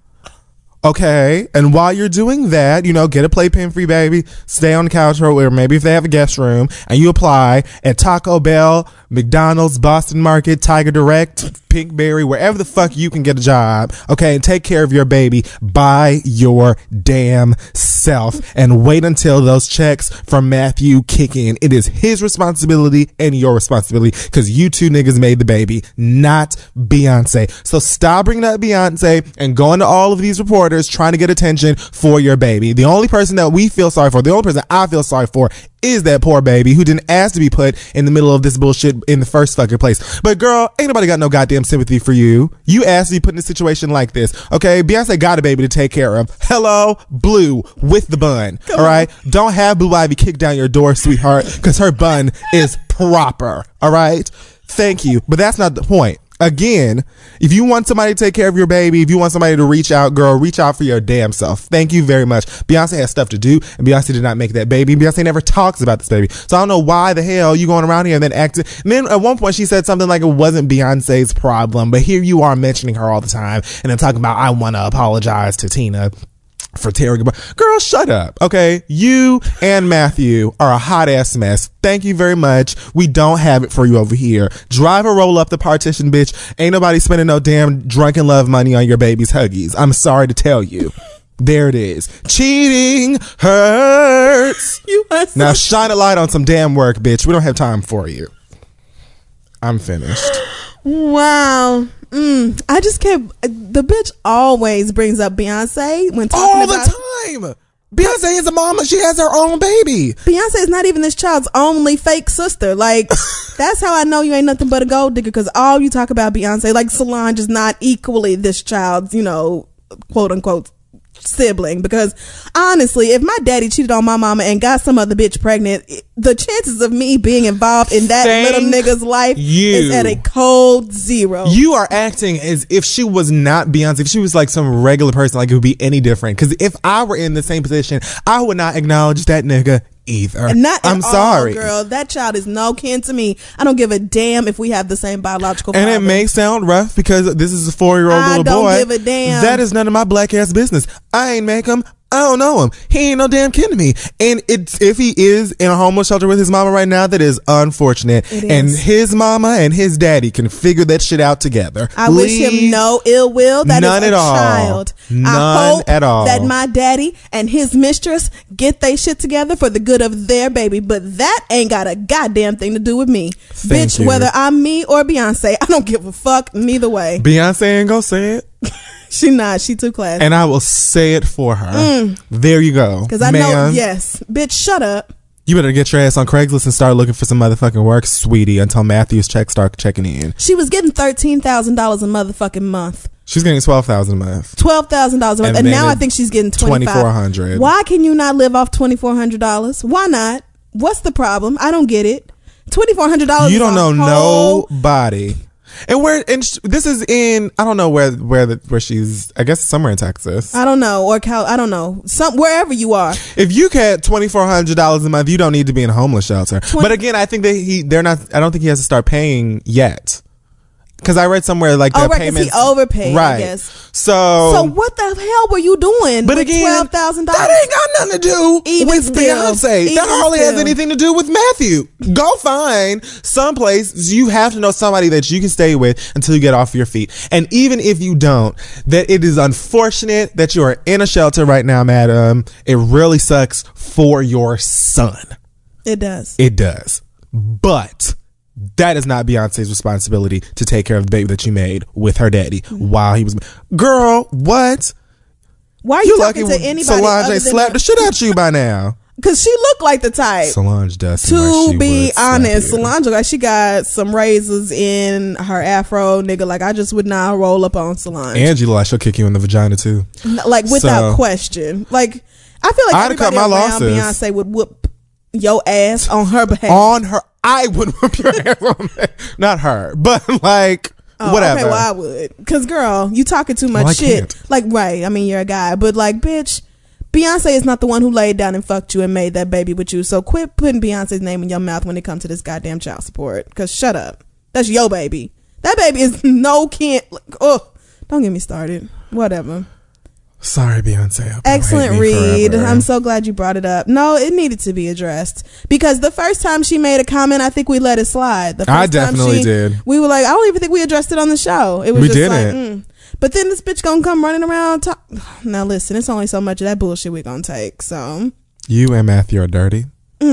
Okay. And while you're doing that, you know, get a playpen for your baby, stay on the couch, or maybe if they have a guest room, and you apply at Taco Bell, McDonald's, Boston Market, Tiger Direct, Pinkberry, wherever the fuck you can get a job. Okay. And take care of your baby by your damn self, and wait until those checks from Matthew kick in. It is his responsibility and your responsibility, because you two niggas made the baby, not Beyonce. So stop bringing up Beyonce and going to all of these reports supporters trying to get attention for your baby. The only person that we feel sorry for, the only person I feel sorry for is that poor baby who didn't ask to be put in the middle of this bullshit in the first fucking place. But girl, ain't nobody got no goddamn sympathy for you. You asked to be put in a situation like this. Okay, Beyonce got a baby to take care of. Hello, Blue with the bun. Come all right, on. Don't have Blue Ivy kick down your door, sweetheart, because her bun is proper. All right, thank you, but that's not the point. Again, if you want somebody to take care of your baby, if you want somebody to reach out, girl, reach out for your damn self. Thank you very much. Beyonce has stuff to do, and Beyonce did not make that baby. Beyonce never talks about this baby. So I don't know why the hell you going around here and then acting. And then at one point she said something like it wasn't Beyonce's problem, but here you are mentioning her all the time and then talking about I want to apologize to Tina for tearing apart. Girl, shut up. Okay, you and Matthew are a hot ass mess. Thank you very much. We don't have it for you over here. Drive or roll up the partition, bitch. Ain't nobody spending no damn drunken love money on your baby's Huggies. I'm sorry to tell you. There it is. Cheating hurts. You are so now shine a light on some damn work, bitch. We don't have time for you. I'm finished. Wow. Mm, I just can't. The bitch always brings up Beyonce when talking all about the time. Beyonce is a mama. She has her own baby. Beyonce is not even this child's only fake sister. Like, that's how I know you ain't nothing but a gold digger, because all you talk about Beyonce, like Solange is not equally this child's, you know, quote unquote sibling. Because honestly, if my daddy cheated on my mama and got some other bitch pregnant, the chances of me being involved in that Thank little nigga's life you. is at a cold zero. You are acting as if she was not Beyonce. If she was like some regular person, like it would be any different. Because if I were in the same position, I would not acknowledge that nigga either. And not I'm at sorry, all, girl. That child is no kin to me. I don't give a damn if we have the same biological and father. it may sound rough because this is a four-year-old I little don't boy. give a damn. That is none of my black ass business. I ain't make him. I don't know him. He ain't no damn kin to me. And it's if he is in a homeless shelter with his mama right now, that is unfortunate. It is. And his mama and his daddy can figure that shit out together. I Leave wish him no ill will. That none is a at all. child. None I hope at all. that my daddy and his mistress get they shit together for the good of their baby. But that ain't got a goddamn thing to do with me. Thank Bitch, you. whether I'm me or Beyonce, I don't give a fuck neither way. Beyonce ain't gonna say it. She not. She too classy. And I will say it for her. Mm. There you go. Because I Man, know, yes. Bitch, shut up. You better get your ass on Craigslist and start looking for some motherfucking work, sweetie, until Matthew's checks start checking in. She was getting thirteen thousand dollars a motherfucking month. She's getting twelve thousand dollars a month. twelve thousand dollars a month. And And, then now I it- think she's getting twenty-five twenty-four hundred dollars. Why can you not live off twenty-four hundred dollars? Why not? What's the problem? I don't get it. twenty-four hundred dollars You is don't a know whole- nobody. And where? And sh- this is in. I don't know where where the, where she's. I guess somewhere in Texas. I don't know. Or Cal, I don't know. Some wherever you are. If you get twenty four hundred dollars a month, you don't need to be in a homeless shelter. But again, I think that he. They're not. I don't think he has to start paying yet. Because I read somewhere like Oh, the right, 'cause payments. he overpaid, I right? guess. So. So what the hell were you doing But with again, twelve thousand dollars? that ain't got nothing to do Even with still, Beyonce. even That hardly still. has anything to do with Matthew. Go find someplace. You have to know somebody that you can stay with until you get off your feet. And even if you don't, that it is unfortunate that you are in a shelter right now, madam. It really sucks for your son. It does. It does. But that is not Beyonce's responsibility to take care of the baby that you made with her daddy while he was. Girl, what? Why are you, talking to anybody Solange other ain't than slapped the shit out you by now. Because she looked like the type. Solange does. seem like To she be would slap honest, you. Solange look like she got some razors in her afro, nigga. Like I just would not roll up on Solange. Angie look like she'll kick you in the vagina too. N- like without So- question. Like I feel like I'd have cut everybody my around losses. Beyonce would whoop your ass on her behalf. On her, I would whip your ass on that. Not her, but like Oh, whatever. Okay, well I would. Cause girl, you talking too much Well, I shit. can't. Like right, I mean you're a guy, but like bitch, Beyonce is not the one who laid down and fucked you and made that baby with you. So quit putting Beyonce's name in your mouth when it comes to this goddamn child support. Cause shut up. That's your baby. That baby is no kin. Oh, don't get me started. Whatever. Sorry, Beyonce. I hope you Excellent hate me read. forever. I'm so glad you brought it up. No, it needed to be addressed because the first time she made a comment, I think we let it slide. The first I time definitely she- did. We were like, I don't even think we addressed it on the show. It was We just didn't. like, mm. But then this bitch gonna come running around. Talk- now listen, it's only so much of that bullshit we gonna take. So You and Matthew are dirty,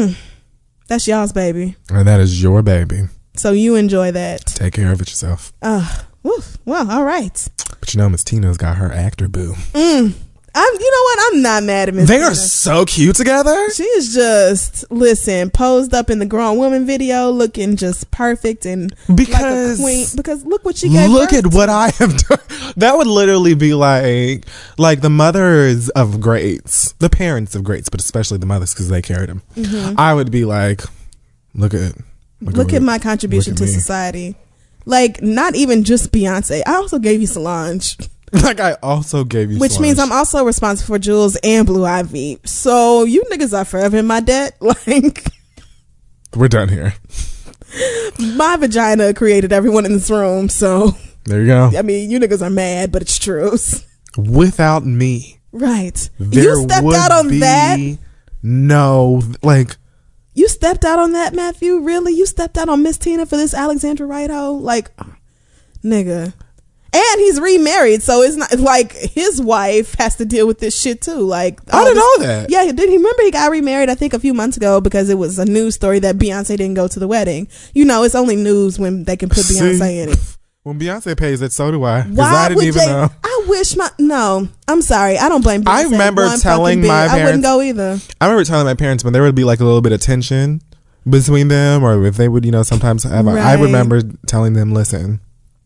that's y'all's baby. and that is your baby. So you enjoy that. Take care of it yourself. Uh, woof. Well, all right. But you know, Miss Tina's got her actor boo. I'm, you know what? I'm not mad at Miss They Tina. are so cute together. She is just, listen, posed up in the grown woman video, looking just perfect and Because- like a queen. Because look what she gave Look birth at to. what I have done. That would literally be like, like the mothers of greats, the parents of greats, but especially the mothers because they carried them. Mm-hmm. I would be like, look at, look, Look at, at my contribution look to at me. society. Like, not even just Beyonce. I also gave you Solange. Like I also gave you, Which Solange. means I'm also responsible for Jules and Blue Ivy. So you niggas are forever in my debt. Like, We're done here. my vagina created everyone in this room. So, There you go. I mean, you niggas are mad, but it's true. Without me, Right. there You stepped would out on be that. no, like, You stepped out on that, Matthew? Really? You stepped out on Miss Tina for this Alexandra Wright hoe? Like, nigga. And he's remarried, so it's not it's like his wife has to deal with this shit too. Like, I all didn't this- know that. Yeah, did he remember he got remarried? I think a few months ago because it was a news story that Beyonce didn't go to the wedding. You know, it's only news when they can put See? Beyonce in it. When Beyonce pays it, so do I. Because Why I didn't would even they? know. I wish my no. I'm sorry. I don't blame Beyonce. I remember one telling fucking bit. my I wouldn't parents- go either. I remember telling my parents when there would be like a little bit of tension between them, or if they would, you know, sometimes have. Right. I remember telling them, "Listen,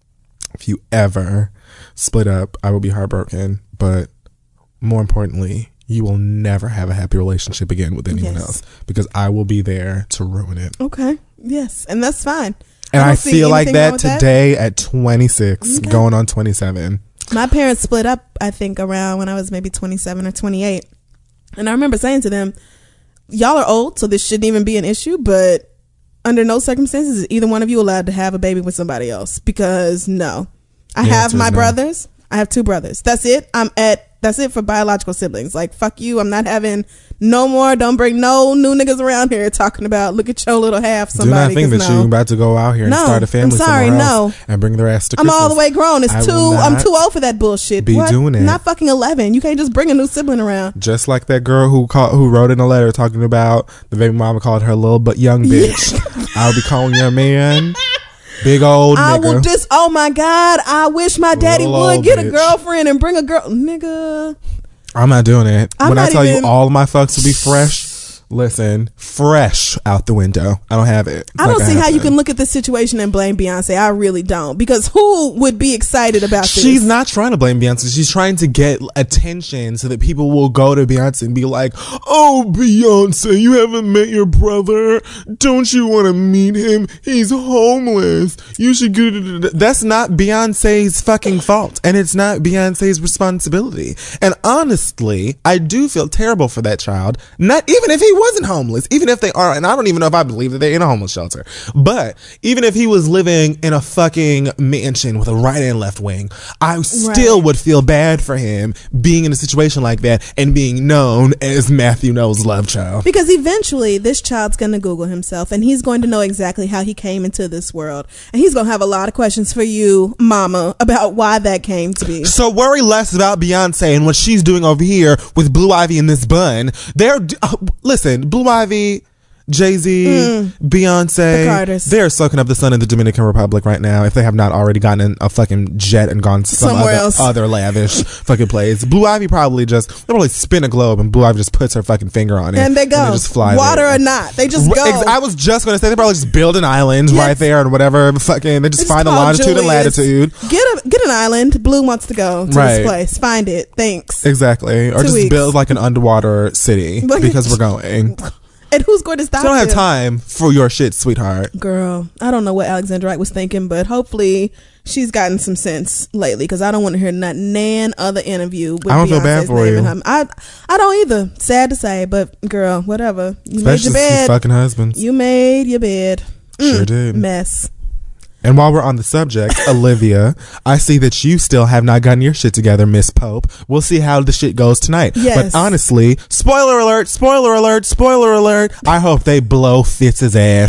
if you ever split up, I will be heartbroken, but more importantly, you will never have a happy relationship again with anyone Yes. else because I will be there to ruin it." Okay. Yes, and that's fine. And I, don't see feel like anything wrong that with that. today at twenty-six, Okay. going on twenty-seven. My parents split up, I think, around when I was maybe twenty-seven or twenty-eight. And I remember saying to them, y'all are old, so this shouldn't even be an issue, but under no circumstances is either one of you allowed to have a baby with somebody else. Because no. I The have answer my is no. brothers. I have two brothers. That's it. I'm at, that's it for biological siblings. Like, fuck you. I'm not having no more. Don't bring no new niggas around here talking about, look at your little half Do somebody. not think 'cause that no. you're about to go out here and No, start a family I'm sorry, somewhere no. else and bring their ass to I'm Christmas. all the way grown. It's I too. will I'm not too old for that bullshit. be What? doing it. Not fucking eleven. You can't just bring a new sibling around. Just like that girl who called, who wrote in a letter talking about the baby mama called her little but young bitch. I'll be calling your man big old I nigga. will just. Oh my god! I wish my daddy Little would old get a bitch. girlfriend and bring a girl, nigga. I'm not doing it. I'm when I not tell even- you all of my fucks will be fresh, listen, fresh out the window. I don't have it. I Like don't see how you have can it. look at this situation and blame Beyonce. I really don't, because who would be excited about this? She's not trying to blame Beyonce. She's trying to get attention so that people will go to Beyonce and be like, "Oh, Beyonce, you haven't met your brother. Don't you want to meet him? He's homeless. You should go to..." That's not Beyonce's fucking fault. And it's not Beyonce's responsibility. And honestly, I do feel terrible for that child. Not even if he wasn't homeless, even if they are, and I don't even know if I believe that they're in a homeless shelter, but even if he was living in a fucking mansion with a right and left wing, I still Right. would feel bad for him being in a situation like that and being known as Matthew Knowles' love child. Because eventually this child's going to Google himself and he's going to know exactly how he came into this world. And he's going to have a lot of questions for you, mama, about why that came to be. So worry less about Beyonce and what she's doing over here with Blue Ivy in this bun. They're uh, listen, Blue Ivy, Jay-Z, Mm. The Beyonce, Carters. they're soaking up the sun in the Dominican Republic right now. If they have not already gotten in a fucking jet and gone to some Somewhere other, else. other lavish fucking place, Blue Ivy probably just they probably spin a globe and Blue Ivy just puts her fucking finger on it And they go. just fly Water there. or not. They just R- go. ex- I was just gonna say they probably just build an island Yes. right there and whatever. Fucking they just It's find the called longitude and Julius. latitude. Get a get an island. Blue wants to go to Right. this place. Find it. Thanks. Exactly, or Two just weeks. build like an underwater city Like- because we're going. And who's going to stop So I don't have them? time for your shit, sweetheart. Girl, I don't know what Alexandra Wright was thinking, but hopefully she's gotten some sense lately, because I don't want to hear not nan other interview with I don't feel Beyonce's bad for name you. in her- I I don't either. Sad to say, but girl, whatever. You Especially made your since bed. you fucking husbands. You made your bed. Sure did. Mess. And while we're on the subject, Olivia, I see that you still have not gotten your shit together, Miss Pope. We'll see how the shit goes tonight. Yes. But honestly, spoiler alert, spoiler alert, spoiler alert. I hope they blow Fitz's ass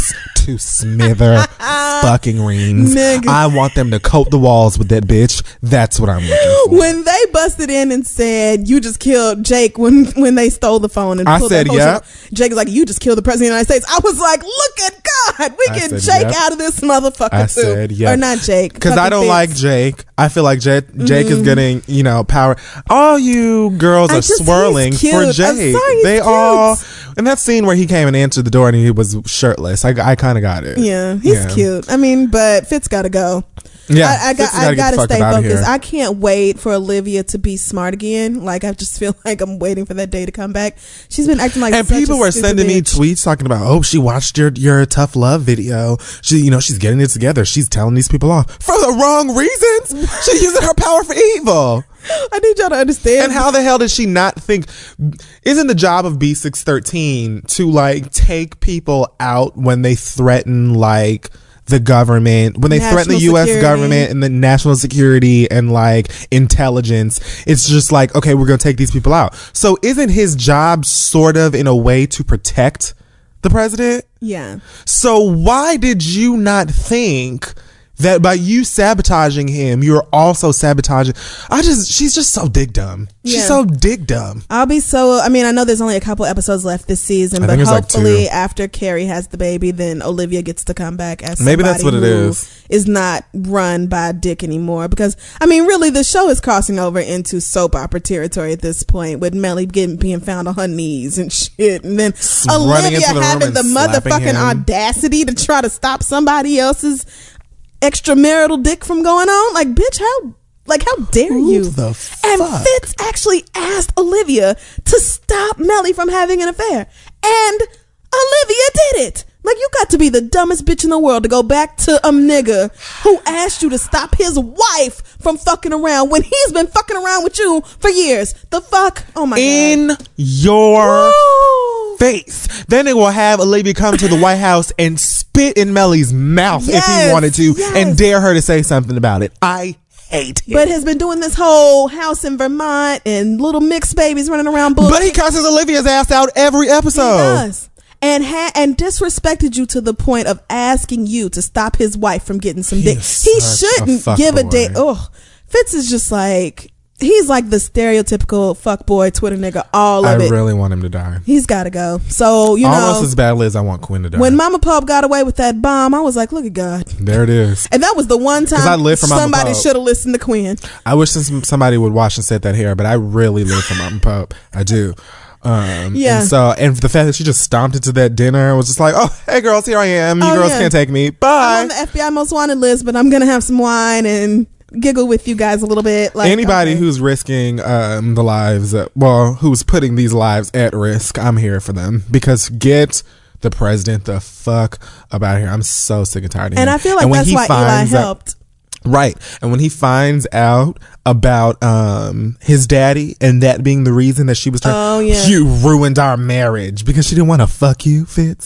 to smither fucking rings. Nigga. I want them to coat the walls with that bitch. That's what I'm looking for. When they busted in and said you just killed Jake when when they stole the phone and I pulled said, that whole yep. shit, Jake is like, you just killed the president of the United States. I was like, look at God, we I get said, Jake yep. out of this motherfucker I too. said, yeah. Or not Jake. Because I fucking don't Fitz. like Jake. I feel like Jake, Jake Mm-hmm. is getting, you know, power. All you girls I are just- he's swirling cute. for I'm Jake. sorry, he's they cute. all, in that scene where he came and answered the door and he was shirtless, I, I kind of got it. Yeah, he's Yeah. cute. I mean, but Fitz gotta go. Yeah, I, I got. Fitz has I gotta get gotta the fuck stay up outta focused. here. I can't wait for Olivia to be smart again. Like I just feel like I'm waiting for that day to come back. She's been acting like And such people a were stupid sending me bitch. tweets talking about, oh, she watched your your tough love video. She, you know, she's getting it together. She's telling these people off for the wrong reasons. She's using her power for evil. I need y'all to understand. And how the hell did she not think? Isn't the job of B six thirteen to like take people out when they threaten like the government, when they National threaten the U S security. government and the national security and like intelligence? It's just like, okay, we're gonna take these people out. So isn't his job sort of in a way to protect the president? Yeah. So why did you not think that by you sabotaging him, you're also sabotaging? I just, she's just so dick dumb. She's Yeah. so dick dumb. I'll be so. I mean, I know there's only a couple episodes left this season, I but think there's like hopefully two. after Carrie has the baby, then Olivia gets to come back as Maybe that's somebody what it who is. is not run by a dick anymore. Because I mean, really, the show is crossing over into soap opera territory at this point, with Melly getting being found on her knees and shit, and then running Olivia into the room having and the slapping motherfucking him. audacity to try to stop somebody else's extramarital dick from going on. Like, bitch, how? Like, how dare Who you? the And fuck? Fitz actually asked Olivia to stop Melly from having an affair. And Olivia did it. Like, you got to be the dumbest bitch in the world to go back to a nigga who asked you to stop his wife from fucking around when he's been fucking around with you for years. The fuck? Oh my In god. your Woo. face. Then they will have Olivia come to the White House and spit in Melly's mouth if Yes, he wanted to yes. and dare her to say something about it. I hate him. But has been doing this whole house in Vermont and little mixed babies running around bullshit. But he cusses Olivia's ass out every episode. He does. And ha- and disrespected you to the point of asking you to stop his wife from getting some dick. is He such a shouldn't fuck give a boy. dick. Oh, Fitz is just like, he's like the stereotypical fuckboy Twitter nigga. All I of it. really want him to die. He's got to go. So you Almost know, as badly as I want Quinn to die. when Mama Pope got away with that bomb, I was like, look at God. there it is. And that was the one 'Cause I time live for Mama somebody Pope. should have listened to Quinn. I wish some, somebody would watch and set that hair, but I really live for Mama Pope. I do. Um, Yeah. And so, and the fact that she just stomped into that dinner and was just like, "Oh, hey girls, here I am. You Oh, girls yeah. can't take me. I'm Bye." on the F B I most wanted list, but I'm gonna have some wine and giggle with you guys a little bit. Like Anybody okay. who's risking um, the lives, uh, well, who's putting these lives at risk, I'm here for them, because get the president the fuck about here. I'm so sick and tired of him. And I feel like And when that's he why Eli finds out- helped. Right. And when he finds out about um his daddy and that being the reason that she was trying, Oh, yeah. you ruined our marriage because she didn't want to fuck you, Fitz.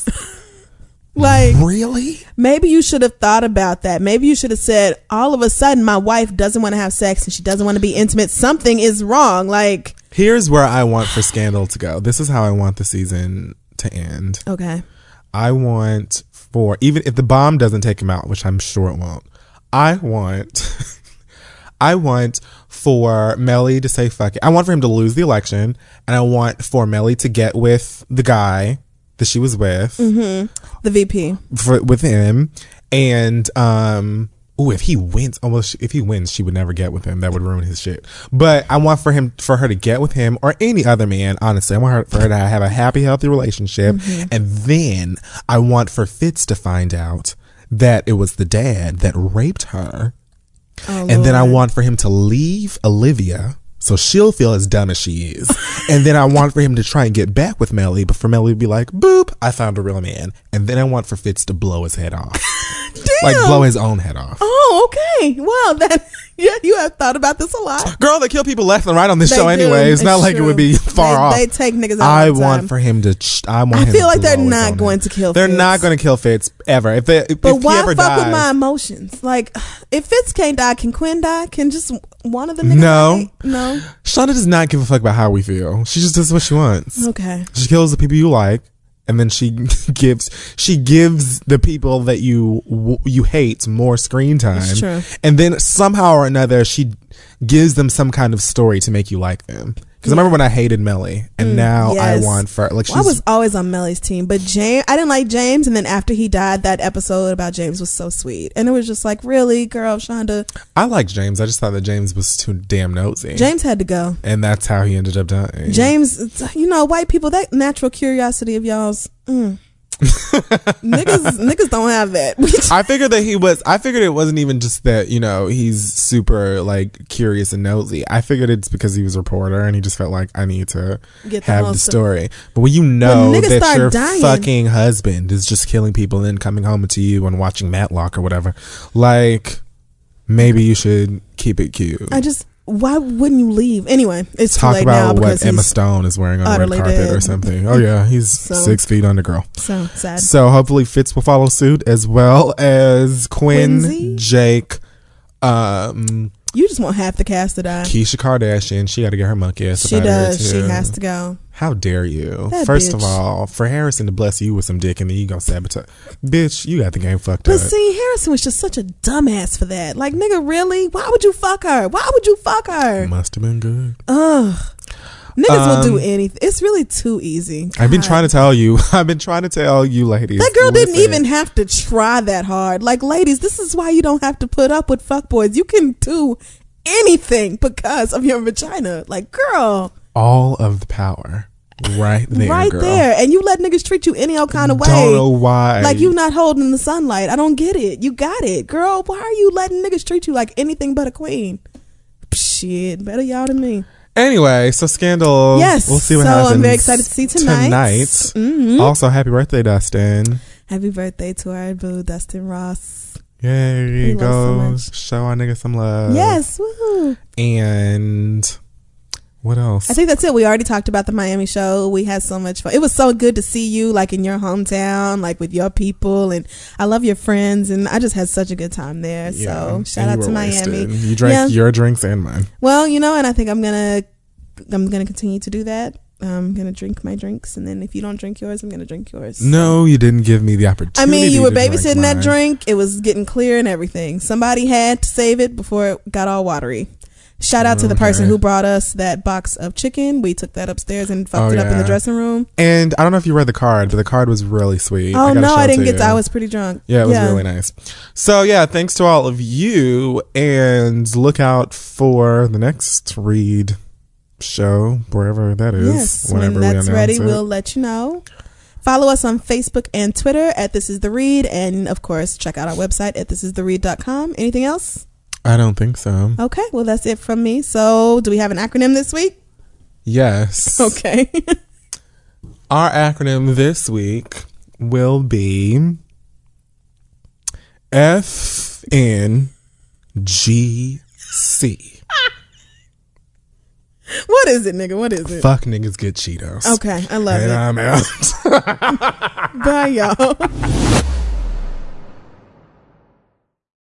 Like, Really? maybe you should have thought about that. Maybe you should have said, all of a sudden, my wife doesn't want to have sex and she doesn't want to be intimate. Something is wrong. Like, Here's where I want for Scandal to go. This is how I want the season to end. okay. I want for, even if the bomb doesn't take him out, which I'm sure it won't, I want I want for Melly to say fuck it. I want for him to lose the election, and I want for Melly to get with the guy that she was with, The V P. for, with him, and um ooh, if he wins, almost if he wins, she would never get with him. That would ruin his shit. But I want for him, for her to get with him or any other man. Honestly, I want her, for her to have a happy, healthy relationship, and then I want for Fitz to find out that it was the dad that raped her, Oh, and then I Lord. want for him to leave Olivia so she'll feel as dumb as she is, and then I want for him to try and get back with Melly, but for Melly to be like, boop, I found a real man, and then I want for Fitz to blow his head off. Like blow his own head off. Oh, okay. Wow, that yeah, you have thought about this a lot. Girl, they kill people left and right on this They show do. anyway. It's, not like it true. would be far they, off. They take niggas out I all the want time. for him to. ch- I want. I him feel to like they're blow his not own going head. to kill They're Fitz. not going to kill Fitz ever. If they, if, But if he why ever fuck dies, with my emotions? Like, if Fitz can't die, can Quinn die? Can just one of the niggas No. die? No. Shauna does not give a fuck about how we feel. She just does what she wants. Okay. She kills the people you like, and then she gives she gives the people that you you hate more screen time. It's true. And then somehow or another she gives them some kind of story to make you like them. Because I remember when I hated Melly, and Mm, now yes. I want for like she's. Well, I was always on Melly's team, but James, I didn't like James. And then after he died, that episode about James was so sweet, and it was just like, really, girl, Shonda. I liked James. I just thought that James was too damn nosy. James had to go. And that's how he ended up dying. James, you know, white people, that natural curiosity of y'all's. Mm. niggas, niggas don't have that. I figured that he was. I figured it wasn't even just that, you know, he's super like curious and nosy. I figured it's because he was a reporter and he just felt like I need to Get the have the most story. But when you know When niggas that start your dying- fucking husband is just killing people and then coming home to you and watching Matlock or whatever, like maybe you should keep it cute. I just, why wouldn't you leave? Anyway, it's Talk too late now about because what Emma he's Stone is wearing on the red utterly carpet dead. or something. Oh yeah, he's So- six feet under, girl. so sad. So hopefully Fitz will follow suit, as well as Quinn, Quincy? Jake, um, You just want half the cast to die. Keisha Kardashian. She got to get her monkey ass. She up outta here, does. She too. has to go. How dare you? That First of bitch. all, for Harrison to bless you with some dick and then you gonna sabotage, bitch, you got the game fucked But up. see, Harrison was just such a dumbass for that. Like, nigga, really? Why would you fuck her? Why would you fuck her? Must have been good. Ugh. Niggas will do Um, anything. It's really too easy. I've been God. trying to tell you. I've been trying to tell you, ladies. That girl didn't listen. even have to try that hard. Like, ladies, this is why you don't have to put up with fuckboys. You can do anything because of your vagina. Like, girl, all of the power right there, right girl. there. And you let niggas treat you any old kind of way. Don't know why. Like, you not holding the sunlight. I don't get it. You got it. Girl, why are you letting niggas treat you like anything but a queen? Shit, better y'all than me. Anyway, so Scandal. Yes. We'll see what So happens. I'm very excited to see tonight. Tonight. Mhm. Also, happy birthday, Dustin. Happy birthday to our boo, Dustin Ross. Yay, We love so go. much. Show our nigga some love. Yes, woohoo. And what else? I think that's it. We already talked about the Miami show. We had so much fun. It was so good to see you, like, in your hometown, like, with your people. And I love your friends. And I just had such a good time there. Yeah, So shout and out you to were Miami. wasted. You drank Yeah. your drinks and mine. Well, you know, and I think I'm going to, I'm going to continue to do that. I'm going to drink my drinks. And then if you don't drink yours, I'm going to drink yours. No, you didn't give me the opportunity. I mean, you were to drink babysitting that mine. drink. It was getting clear and everything. Somebody had to save it before it got all watery. Shout out to the person Okay. who brought us that box of chicken. We took that upstairs and fucked Oh, it up in the yeah. dressing room. And I don't know if you read the card, but the card was really sweet. Oh, gotta no, show I it didn't to get that. you. I was pretty drunk. Yeah, it was really nice. So yeah, thanks to all of you, and look out for the next read show, wherever that is. Yes, whenever when we that's announce ready, it. we'll let you know. Follow us on Facebook and Twitter at This Is The Read. And, of course, check out our website at this is the read dot com. Anything else? I don't think so. Okay, well, that's it from me. So, do we have an acronym this week? Yes. Okay. Our acronym this week will be F N G C. What is it, nigga? What is it? Fuck niggas get Cheetos. Okay, I love And it. I'm out. Bye, y'all.